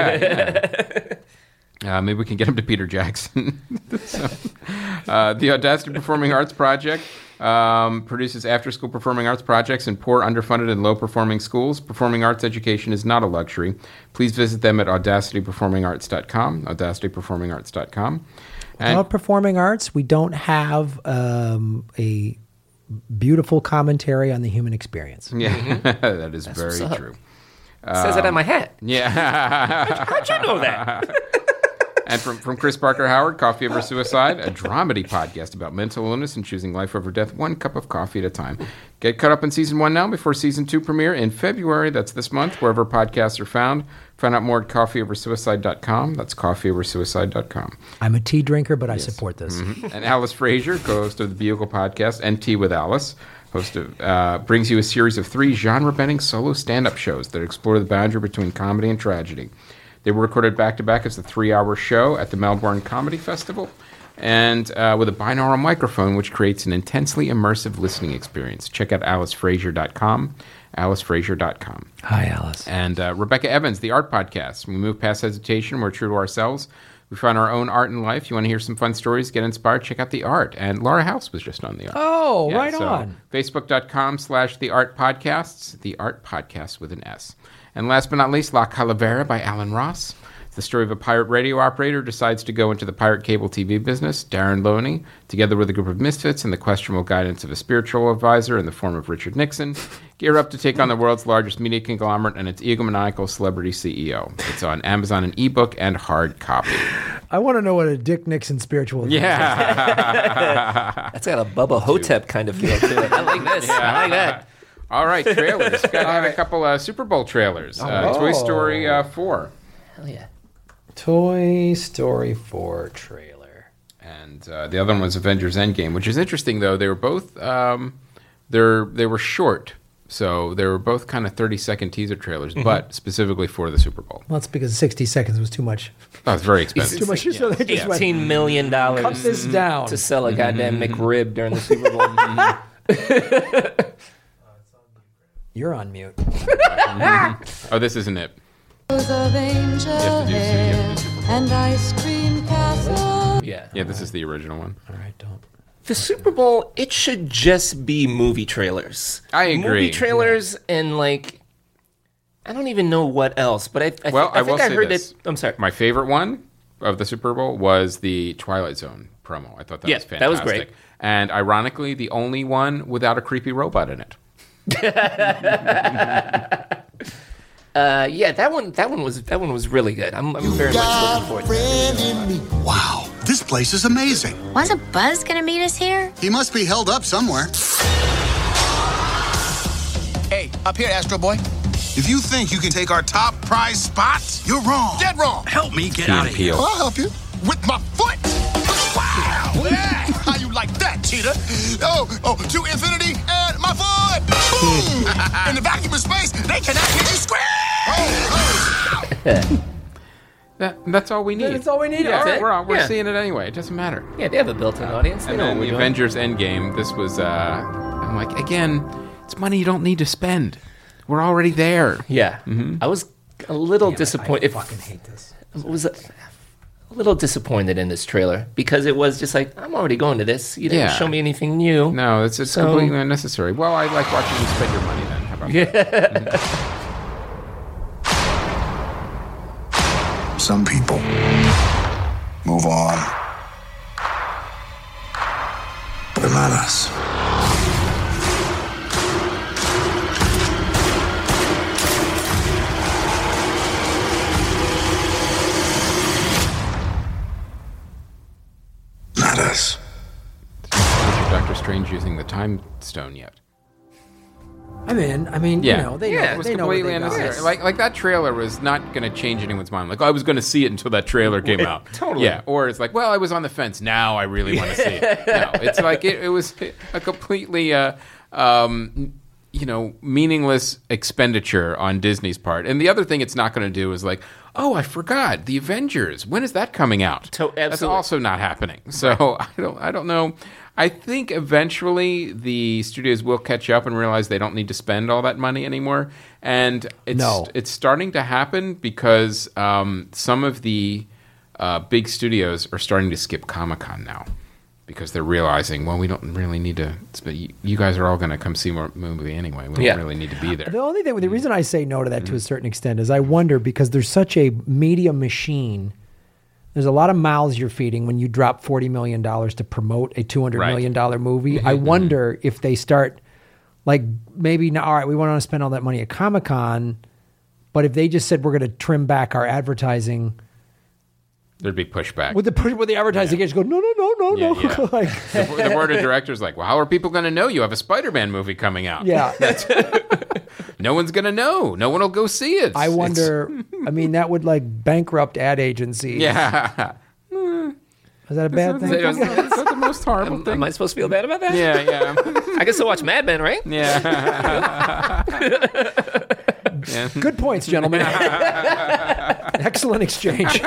Yeah. yeah. Uh, maybe we can get him to Peter Jackson. so, uh, the Audacity Performing Arts Project um, produces after-school performing arts projects in poor, underfunded, and low-performing schools. Performing arts education is not a luxury. Please visit them at audacity performing arts dot com, audacity performing arts dot com. And Without performing arts, we don't have um, a beautiful commentary on the human experience. yeah, that is very what's up. true. It says it on my hat. Yeah. How'd you know that? And from, from Chris Parker Howard, Coffee Over Suicide, a dramedy podcast about mental illness and choosing life over death, one cup of coffee at a time. Get caught up in season one now before season two premiere in February. That's this month, wherever podcasts are found. Find out more at coffee over suicide dot com. That's coffee over suicide dot com. I'm a tea drinker, but I support this. And Alice Frazier, co-host of the Vehicle podcast and Tea with Alice, host of, uh, brings you a series of three genre-bending solo stand-up shows that explore the boundary between comedy and tragedy. They were recorded back-to-back as a three-hour show at the Melbourne Comedy Festival, and uh, with a binaural microphone, which creates an intensely immersive listening experience. Check out alice frazier dot com, alice frazier dot com. Hi, Alice. And uh, Rebecca Evans, the Art Podcast. We move past hesitation. We're true to ourselves. We found our own art in life. You want to hear some fun stories, get inspired, check out the art. And Laura House was just on the art. Oh, Yeah, right so on. Facebook.com slash The Art Podcasts, The Art Podcast with an S. And last but not least, La Calavera by Alan Ross. The story of a pirate radio operator decides to go into the pirate cable T V business. Darren Loney, together with a group of misfits and the questionable guidance of a spiritual advisor in the form of Richard Nixon, gear up to take on the world's largest media conglomerate and its egomaniacal celebrity C E O. It's on Amazon in ebook and hard copy. I want to know what a Dick Nixon spiritual is. Yeah. That's got a Bubba Hotep kind of feel to it. I like this. I like that. All right, trailers. Got to have a couple uh, Super Bowl trailers. Uh, Toy Story uh, four. Hell yeah. Toy Story four trailer. And uh, the other one was Avengers Endgame, which is interesting, though. They were both, um, they're, they were short. So they were both kind of thirty-second teaser trailers, mm-hmm. but specifically for the Super Bowl. Well, that's because sixty seconds was too much. Oh, it's very expensive. Too much. So they just went, eighteen million dollars cut this down. to sell a goddamn McRib during the Super Bowl. You're on mute. Oh, this isn't it. Of angel hair and ice cream castle. Yeah. Yeah, this is the original one. All right, don't. The Super Bowl, it should just be movie trailers. I agree. Movie trailers and, like, I don't even know what else, but I, I, Well, th- I I think will I say heard this. that. I'm sorry. My favorite one of the Super Bowl was the Twilight Zone promo. I thought that Yeah, was fantastic. that was great. And ironically, the only one without a creepy robot in it. Uh, yeah, that one. That one was. That one was really good. I'm, I'm very much looking forward to that. Wow, this place is amazing. Wasn't Buzz gonna meet us here? He must be held up somewhere. Hey, up here, Astro Boy. If you think you can take our top prize spot, you're wrong. Dead wrong. Help me get Key out and of here. Peele. I'll help you. With my foot. Wow. Yeah. How you like that, cheetah? Oh, oh, to infinity and my foot. Boom. In the vacuum of space, they cannot hear you scream. Oh, oh. That, that's all we need. That's all we need. Yeah, All right. we're, all- we're Yeah. seeing it anyway. It doesn't matter. Yeah, they have a built-in audience. They And know then what the we're doing. Avengers Endgame, this was, uh, I'm like, again, it's money you don't need to spend. We're already there. Yeah, I was a little I disappointed. fucking hate this. I was a, a little disappointed in this trailer because it was just like, I'm already going to this. You didn't Yeah. show me anything new. No, it's, it's So- completely unnecessary. Well, I like watching you spend your money then. How about that? Some people move on. But not us. Not us. Doctor Strange using the time stone yet? I'm in. I mean, Yeah. you know, they Yeah, know, It was they know what completely they got. unnecessary. Like, like that trailer was not going to change anyone's mind. Like, oh, I was going to see it until that trailer came out. Totally. Yeah. Or it's like, well, I was on the fence. Now I really want to see it. No, it's like it, it was a completely, uh, um, you know, meaningless expenditure on Disney's part. And the other thing it's not going to do is like, oh, I forgot the Avengers. When is that coming out? To- That's absolutely. also not happening. So I don't, I don't know. I think eventually the studios will catch up and realize they don't need to spend all that money anymore. And it's No. it's starting to happen because um, some of the uh, big studios are starting to skip Comic-Con now because they're realizing, well, we don't really need to. But you, you guys are all going to come see more movie anyway. We don't Yeah. really need to be there. The only thing, the reason I say no to that to a certain extent is I wonder because there's such a media machine. There's a lot of mouths you're feeding when you drop forty million dollars to promote a two hundred million dollars movie. I wonder if they start, like, maybe, now, all right, we want to spend all that money at Comic-Con, but if they just said we're going to trim back our advertising, There'd be pushback. with the push, with the advertising, yeah. Just go, no, no, no, no, Yeah, no. yeah. like, the, the board of directors like, well, how are people going to know you have a Spider-Man movie coming out? yeah. No one's going to know. No one will go see it. I It's- wonder, I mean, that would, like, bankrupt ad agencies. Yeah. Is that a bad thing? Is that the most horrible Am, thing? am I supposed to feel bad about that? Yeah, yeah. I can still watch Mad Men, right? Yeah. Yeah. Good points, gentlemen. Excellent exchange.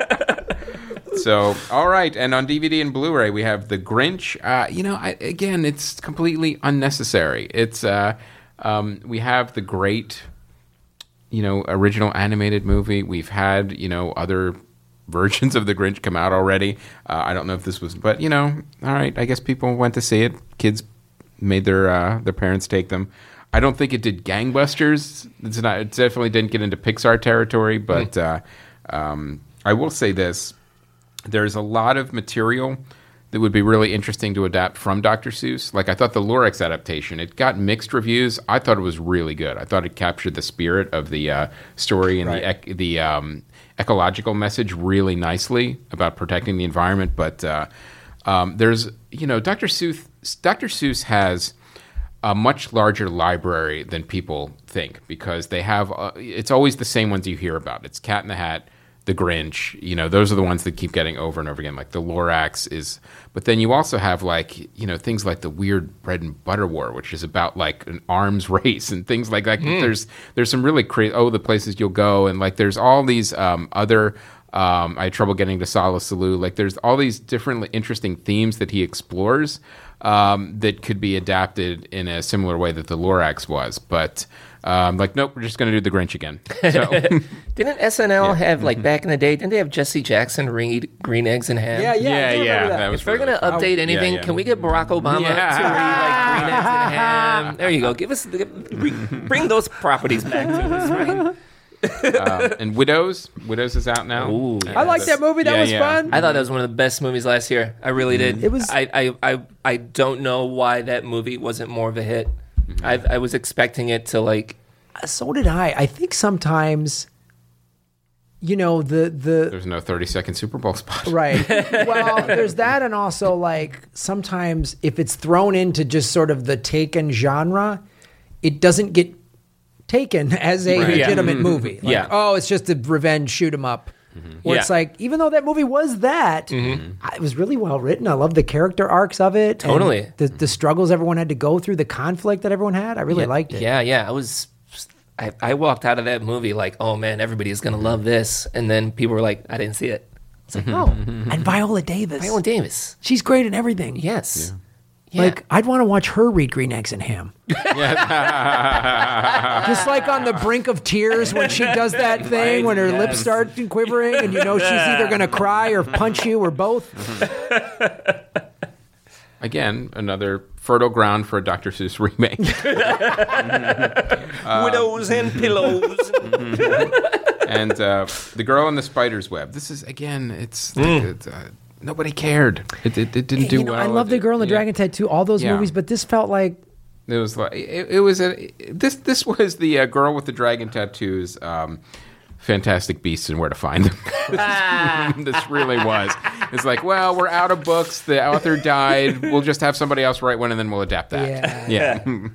So, all right. And on D V D and Blu-ray, we have The Grinch. Uh, you know, I, again, it's completely unnecessary. It's uh, um, we have the great, you know, original animated movie. We've had, you know, other versions of The Grinch come out already. Uh, I don't know if this was, but you know, all right. I guess people went to see it. Kids made their uh, their parents take them. I don't think it did gangbusters. It's not. It definitely didn't get into Pixar territory. But mm. uh, um, I will say this: there's a lot of material that would be really interesting to adapt from Doctor Seuss. Like I thought the Lorax adaptation, it got mixed reviews. I thought it was really good. I thought it captured the spirit of the uh, story and right. the ec- the um, ecological message really nicely about protecting the environment. But uh, um, there's, you know, Doctor Seuss. Doctor Seuss has a much larger library than people think because they have. Uh, it's always the same ones you hear about. It's Cat in the Hat, The Grinch, you know, those are the ones that keep getting over and over again. Like the Lorax is, but then you also have like, you know, things like the Weird Bread and Butter War, which is about like an arms race and things like that. Mm. There's there's some really crazy, oh, the places you'll go. And like there's all these um, other, um, I had trouble getting to Sala Salou. Like there's all these different interesting themes that he explores um, that could be adapted in a similar way that the Lorax was. But Um, like, nope, we're just going to do The Grinch again. So. Didn't S N L yeah. have, like, back in the day, didn't they have Jesse Jackson read Green Eggs and Ham? Yeah, yeah, yeah. yeah that. That was if they're really going to update anything, yeah, yeah. can we get Barack Obama yeah. to read, like, Green Eggs and Ham? There you go. Give us, bring those properties back to us, right? um, and Widows. Widows is out now. Ooh, I like that movie. That yeah, was yeah. fun. I thought that was one of the best movies last year. I really did. It was. I, I, I, I don't know why that movie wasn't more of a hit. Mm-hmm. I, I was expecting it to, like... So did I. I think sometimes, you know, the the there's no thirty second Super Bowl spot, right? Well, there's that, and also like sometimes if it's thrown into just sort of the Taken genre, it doesn't get taken as a right. legitimate yeah. movie. Like, yeah. oh, it's just a revenge shoot 'em up. Mm-hmm. Where yeah. it's like, even though that movie was that, mm-hmm. it was really well written. I love the character arcs of it. Totally, the the struggles everyone had to go through, the conflict that everyone had. I really yeah. liked it. Yeah, yeah. I was. I, I walked out of that movie like, oh man, everybody is gonna love this, and then people were like, I didn't see it. It's like, oh, and Viola Davis. Viola Davis, she's great in everything. Yes, yeah. Yeah. Like I'd want to watch her read Green Eggs and Ham. Just like on the brink of tears when she does that thing right, when her yes. lips start quivering, and you know she's either gonna cry or punch you or both. Again, another fertile ground for a Doctor Seuss remake. uh, Widows and pillows. And uh, The Girl in the Spider's Web. This is, again, it's, like, Mm. it's uh, nobody cared. It, it, it didn't do you know, well. I love it, The Girl in the yeah. Dragon Tattoo, all those Yeah. movies, but this felt like It was like it, it was a this this was the uh, Girl with the Dragon Tattoos. Um, Fantastic Beasts and Where to Find Them. this, this really was. It's like, well, we're out of books. The author died. We'll just have somebody else write one, and then we'll adapt that. Yeah. yeah.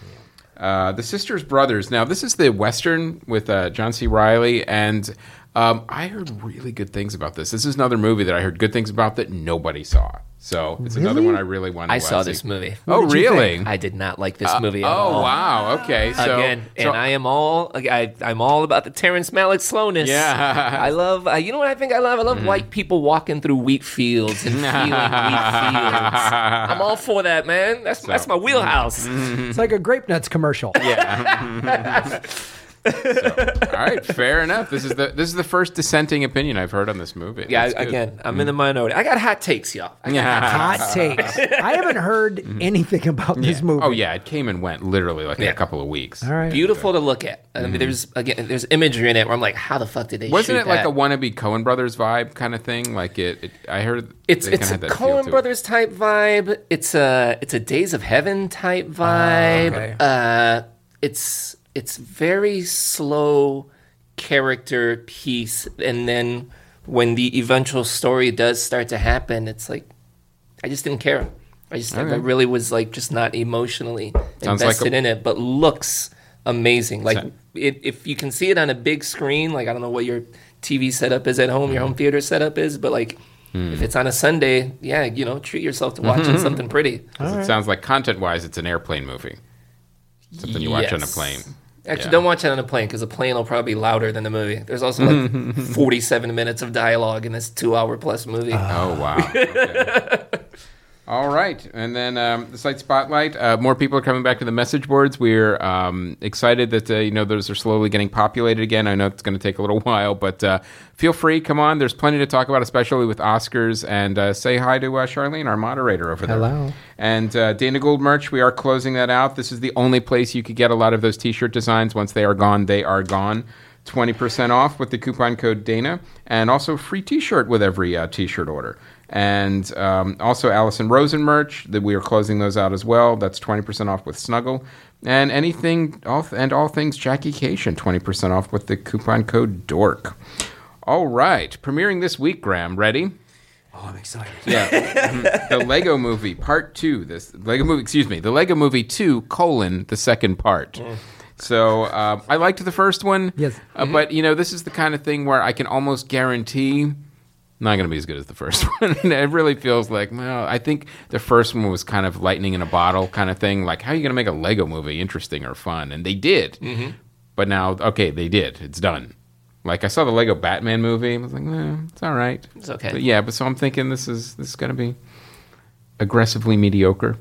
uh, the Sisters Brothers. Now, this is the Western with uh, John C. Reilly, and um, I heard really good things about this. This is another movie that I heard good things about that nobody saw. So it's Really? another one I really want to I watch. saw this movie. Oh, What did you really? think? I did not like this Uh, movie at oh, all. wow. Okay. So, Again, so- and I am all I, I'm all about the Terrence Malick slowness. Yeah. I love. Uh, you know what I think I love? I love Mm-hmm. white people walking through wheat fields and feeling wheat fields. I'm all for that, man. That's that's my wheelhouse. it's like a grape nuts commercial. Yeah. So, all right, fair enough. This is the this is the first dissenting opinion I've heard on this movie. Yeah, That's good. again, I'm in the minority. I got hot takes, y'all. I got Yeah. Hot takes. I haven't heard anything about this Yeah. movie. Oh yeah, it came and went literally like in Yeah. a couple of weeks. All right. Beautiful to look at. I mean, there's again, there's imagery in it where I'm like, how the fuck did they? Wasn't shoot it like that? a wannabe Coen Brothers vibe kind of thing? Like it, it I heard It's they it's kinda a had that feel Coen to it. Brothers type vibe. It's a it's a Days of Heaven type vibe. okay. Uh, it's it's very slow character piece, and then when the eventual story does start to happen, it's like I just didn't care. I just I Okay. really was like just not emotionally Sounds like invested a- in it, but looks amazing. Like So- it, if you can see it on a big screen, like I don't know what your T V setup is at home, your home theater setup is, but like Hmm. if it's on a Sunday, yeah, you know, treat yourself to watching something pretty. 'Cause It sounds like content-wise, it's an airplane movie. Something you watch on a Yes. plane. Actually, Yeah. don't watch it on a plane because the plane will probably be louder than the movie. There's also like forty-seven minutes of dialogue in this two-hour plus movie. Oh wow. Okay. All right. And then um, the site spotlight. Uh, more people are coming back to the message boards. We're um, excited that, uh, you know, those are slowly getting populated again. I know it's going to take a little while, but uh, feel free. Come on. There's plenty to talk about, especially with Oscars. And uh, say hi to uh, Charlene, our moderator over there. Hello. And uh, Dana Gould merch, we are closing that out. This is the only place you could get a lot of those T-shirt designs. Once they are gone, they are gone. twenty percent off with the coupon code Dana. And also free T-shirt with every uh, T-shirt order. And um, also Allison Rosen merch, that we are closing those out as well. That's twenty percent off with Snuggle. And anything, all, and all things Jackie Cation, twenty percent off with the coupon code DORK. All right. Premiering this week, Graham. Ready? Oh, I'm excited. Yeah. The Lego Movie Part two. This Lego Movie, excuse me. The Lego Movie two, colon, the second part. Mm. So um, I liked the first one. Yes. Uh, mm-hmm. But, you know, this is the kind of thing where I can almost guarantee... not going to be as good as the first one. It really feels like, well, I think the first one was kind of lightning in a bottle kind of thing. Like, how are you going to make a Lego movie interesting or fun? And they did. Mm-hmm. But now, okay, they did. It's done. Like, I saw the Lego Batman movie. I was like, eh, it's all right. It's okay. But yeah, but so I'm thinking this is this is going to be aggressively mediocre.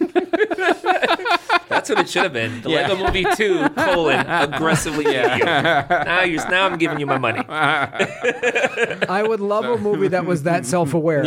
That's what it should have been. The Yeah. Lego Movie two, colon, aggressively mediocre. Now, you're, now I'm giving you my money. I would love a movie that was that self-aware.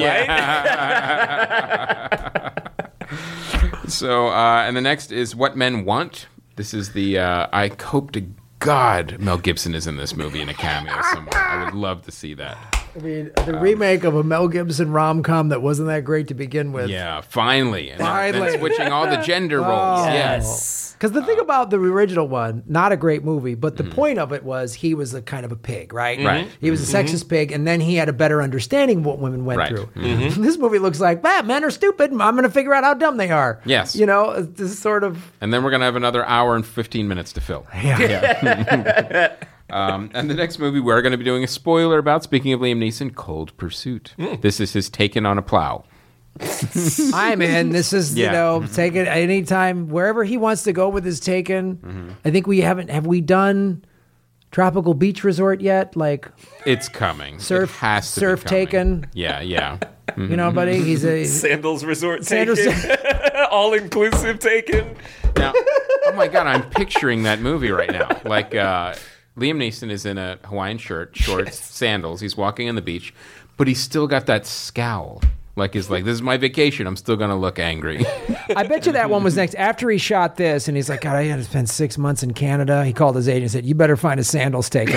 So, uh, and the next is What Men Want. This is the, uh, I hope to God Mel Gibson is in this movie in a cameo somewhere. I would love to see that. I mean, the um, remake of a Mel Gibson rom-com that wasn't that great to begin with. Yeah, finally. And Finally. then switching all the gender Oh. roles. Yes. Because the thing about the original one, not a great movie, but the Mm-hmm. point of it was he was a kind of a pig, right? Right. He was a sexist pig, and then he had a better understanding of what women went Right. through. Mhm. This movie looks like, ah, men are stupid. I'm going to figure out how dumb they are. Yes. You know, this is sort of... And then we're going to have another hour and fifteen minutes to fill. Yeah. Um, and the next movie we're going to be doing a spoiler about, speaking of Liam Neeson, Cold Pursuit. This is his Taken on a Plow. I'm in. This is, Yeah. you know, take it anytime, wherever he wants to go with his Taken. Mm-hmm. I think we haven't, have we done Tropical Beach Resort yet? Like, It's coming. Surf- it has to surf be coming. Taken. Yeah, yeah. you know, buddy, he's a... Sandals Resort Sandals- taken. All-inclusive taken. Now, oh my God, I'm picturing that movie right now. Like, uh, Liam Neeson is in a Hawaiian shirt, shorts, sandals. He's walking on the beach, but he's still got that scowl. Like, he's like, this is my vacation. I'm still going to look angry. I bet you that one was next. After he shot this, and he's like, God, I had to spend six months in Canada. He called his agent and said, you better find a Sandals Taken.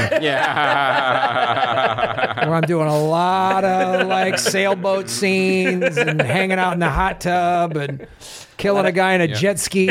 Yeah. Where I'm doing a lot of, like, sailboat scenes and hanging out in the hot tub and killing a guy in a Yeah. jet ski.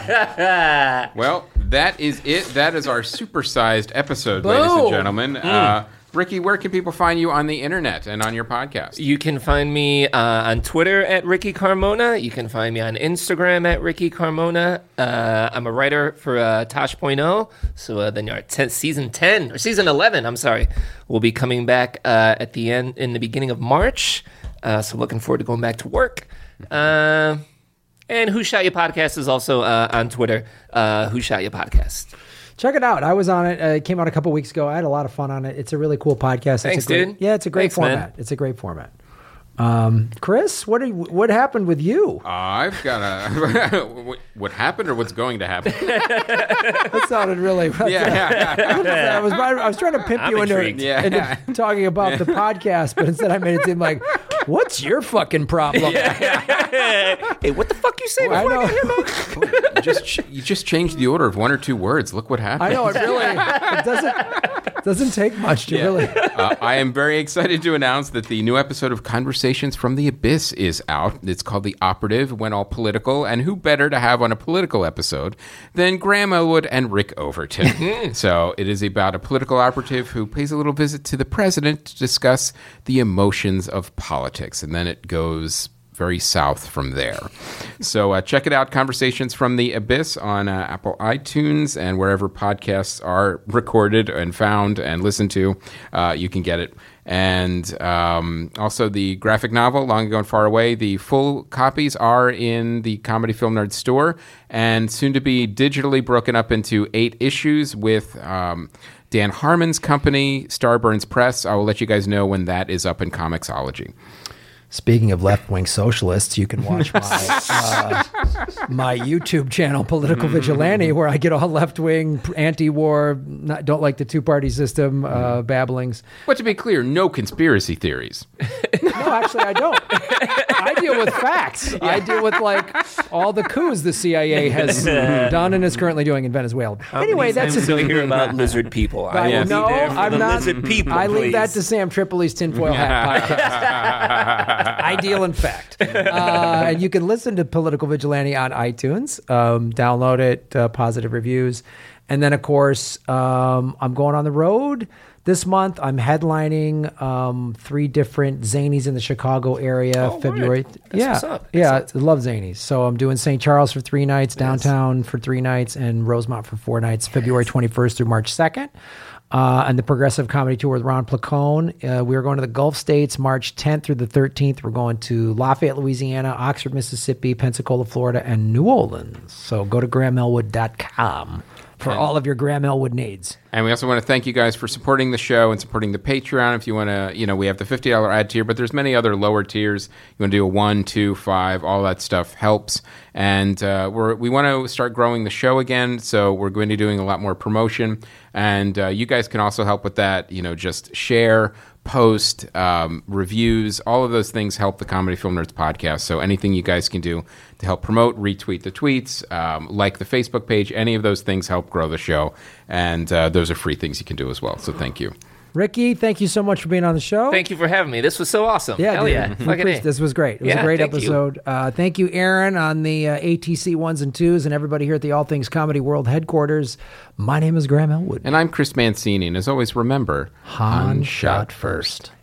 Well, that is it. That is our supersized episode, ladies and Boom. gentlemen. Mm. Uh, Ricky, where can people find you on the internet and on your podcast? You can find me uh, on Twitter at Ricky Carmona. You can find me on Instagram at Ricky Carmona. Uh, I'm a writer for uh, Tosh point oh. So uh, then our ten, season ten, or season eleven, I'm sorry, will be coming back uh, at the end, in the beginning of March. Uh, so looking forward to going back to work. Uh, and Who Shot You Podcast is also uh, on Twitter. Uh, Who Shot You Podcast. Check it out. I was on it. Uh, it came out a couple weeks ago. I had a lot of fun on it. It's a really cool podcast. Thanks, it's a great, dude. Yeah, it's a great Thanks, format. man. It's a great format. Um, Chris, what are you, what happened with you? I've got a... what happened or what's going to happen? That sounded really... Yeah, yeah. I was I was trying to pimp I'm you into, intrigued. Yeah. into talking about the podcast, but instead I made it seem like, what's your fucking problem? Hey, what the fuck you say I before I, know. get here, man? you, just, ch- you just changed the order of one or two words. Look what happened. I know, it really it doesn't doesn't take much to Yeah. really... uh, I am very excited to announce that the new episode of Conversations from the Abyss is out. It's called The Operative, When All Political, and who better to have on a political episode than Graham Elwood and Rick Overton. So it is about a political operative who pays a little visit to the president to discuss the emotions of politics, and then it goes very south from there. So uh, check it out, Conversations from the Abyss, on uh, Apple iTunes and wherever podcasts are recorded and found and listened to. Uh, you can get it. And um, also the graphic novel, Long Ago and Far Away. The full copies are in the Comedy Film Nerd store and soon to be digitally broken up into eight issues with um, Dan Harmon's company, Starburns Press. I will let you guys know when that is up in Comixology. Speaking of left-wing socialists, you can watch my uh, my YouTube channel, Political Vigilante, where I get all left-wing, anti-war, not, don't like the two-party system uh, babblings. But to be clear, no conspiracy theories. No, actually, I don't. I deal with facts. I deal with like all the coups the C I A has done and is currently doing in Venezuela. How anyway, many that's times do we hear about lizard people. I I, will no, be there for I'm the not. lizard people. I leave that please. to Sam Tripoli's Tinfoil Hat podcast. I deal in fact. Uh, and you can listen to Political Vigilante on iTunes. Um, download it, uh, positive reviews. And then, of course, um, I'm going on the road this month. I'm headlining um, three different Zanies in the Chicago area. Oh, February. word. That's yeah, what's up. yeah, Excellent. I love Zanies. So I'm doing Saint Charles for three nights, downtown for three nights, and Rosemont for four nights. February twenty-first through March second. Uh, and the Progressive Comedy Tour with Ron Placone. Uh, we are going to the Gulf States March tenth through the thirteenth. We're going to Lafayette, Louisiana, Oxford, Mississippi, Pensacola, Florida, and New Orleans. So go to graham elwood dot com for all of your Graham Elwood needs. And we also want to thank you guys for supporting the show and supporting the Patreon. If you want to, you know, we have the fifty dollars ad tier, but there's many other lower tiers. You want to do a one, two, five, all that stuff helps. And uh, we're, we want to start growing the show again, so we're going to be doing a lot more promotion. And uh, you guys can also help with that. You know, just share, post, um, reviews, all of those things help the Comedy Film Nerds podcast. So anything you guys can do to help promote, retweet the tweets, um, like the Facebook page, any of those things help grow the show. And uh, those are free things you can do as well. So thank you. Ricky, thank you so much for being on the show. Thank you for having me. This was so awesome. Yeah, Hell dude. yeah. We Fucking appreciate- A. This was great. It was Yeah, a great thank you. episode. Uh, thank you, Aaron, on the uh, A T C ones and twos, and everybody here at the All Things Comedy World headquarters. My name is Graham Elwood. And I'm Chris Mancini. And as always, remember, Han shot first.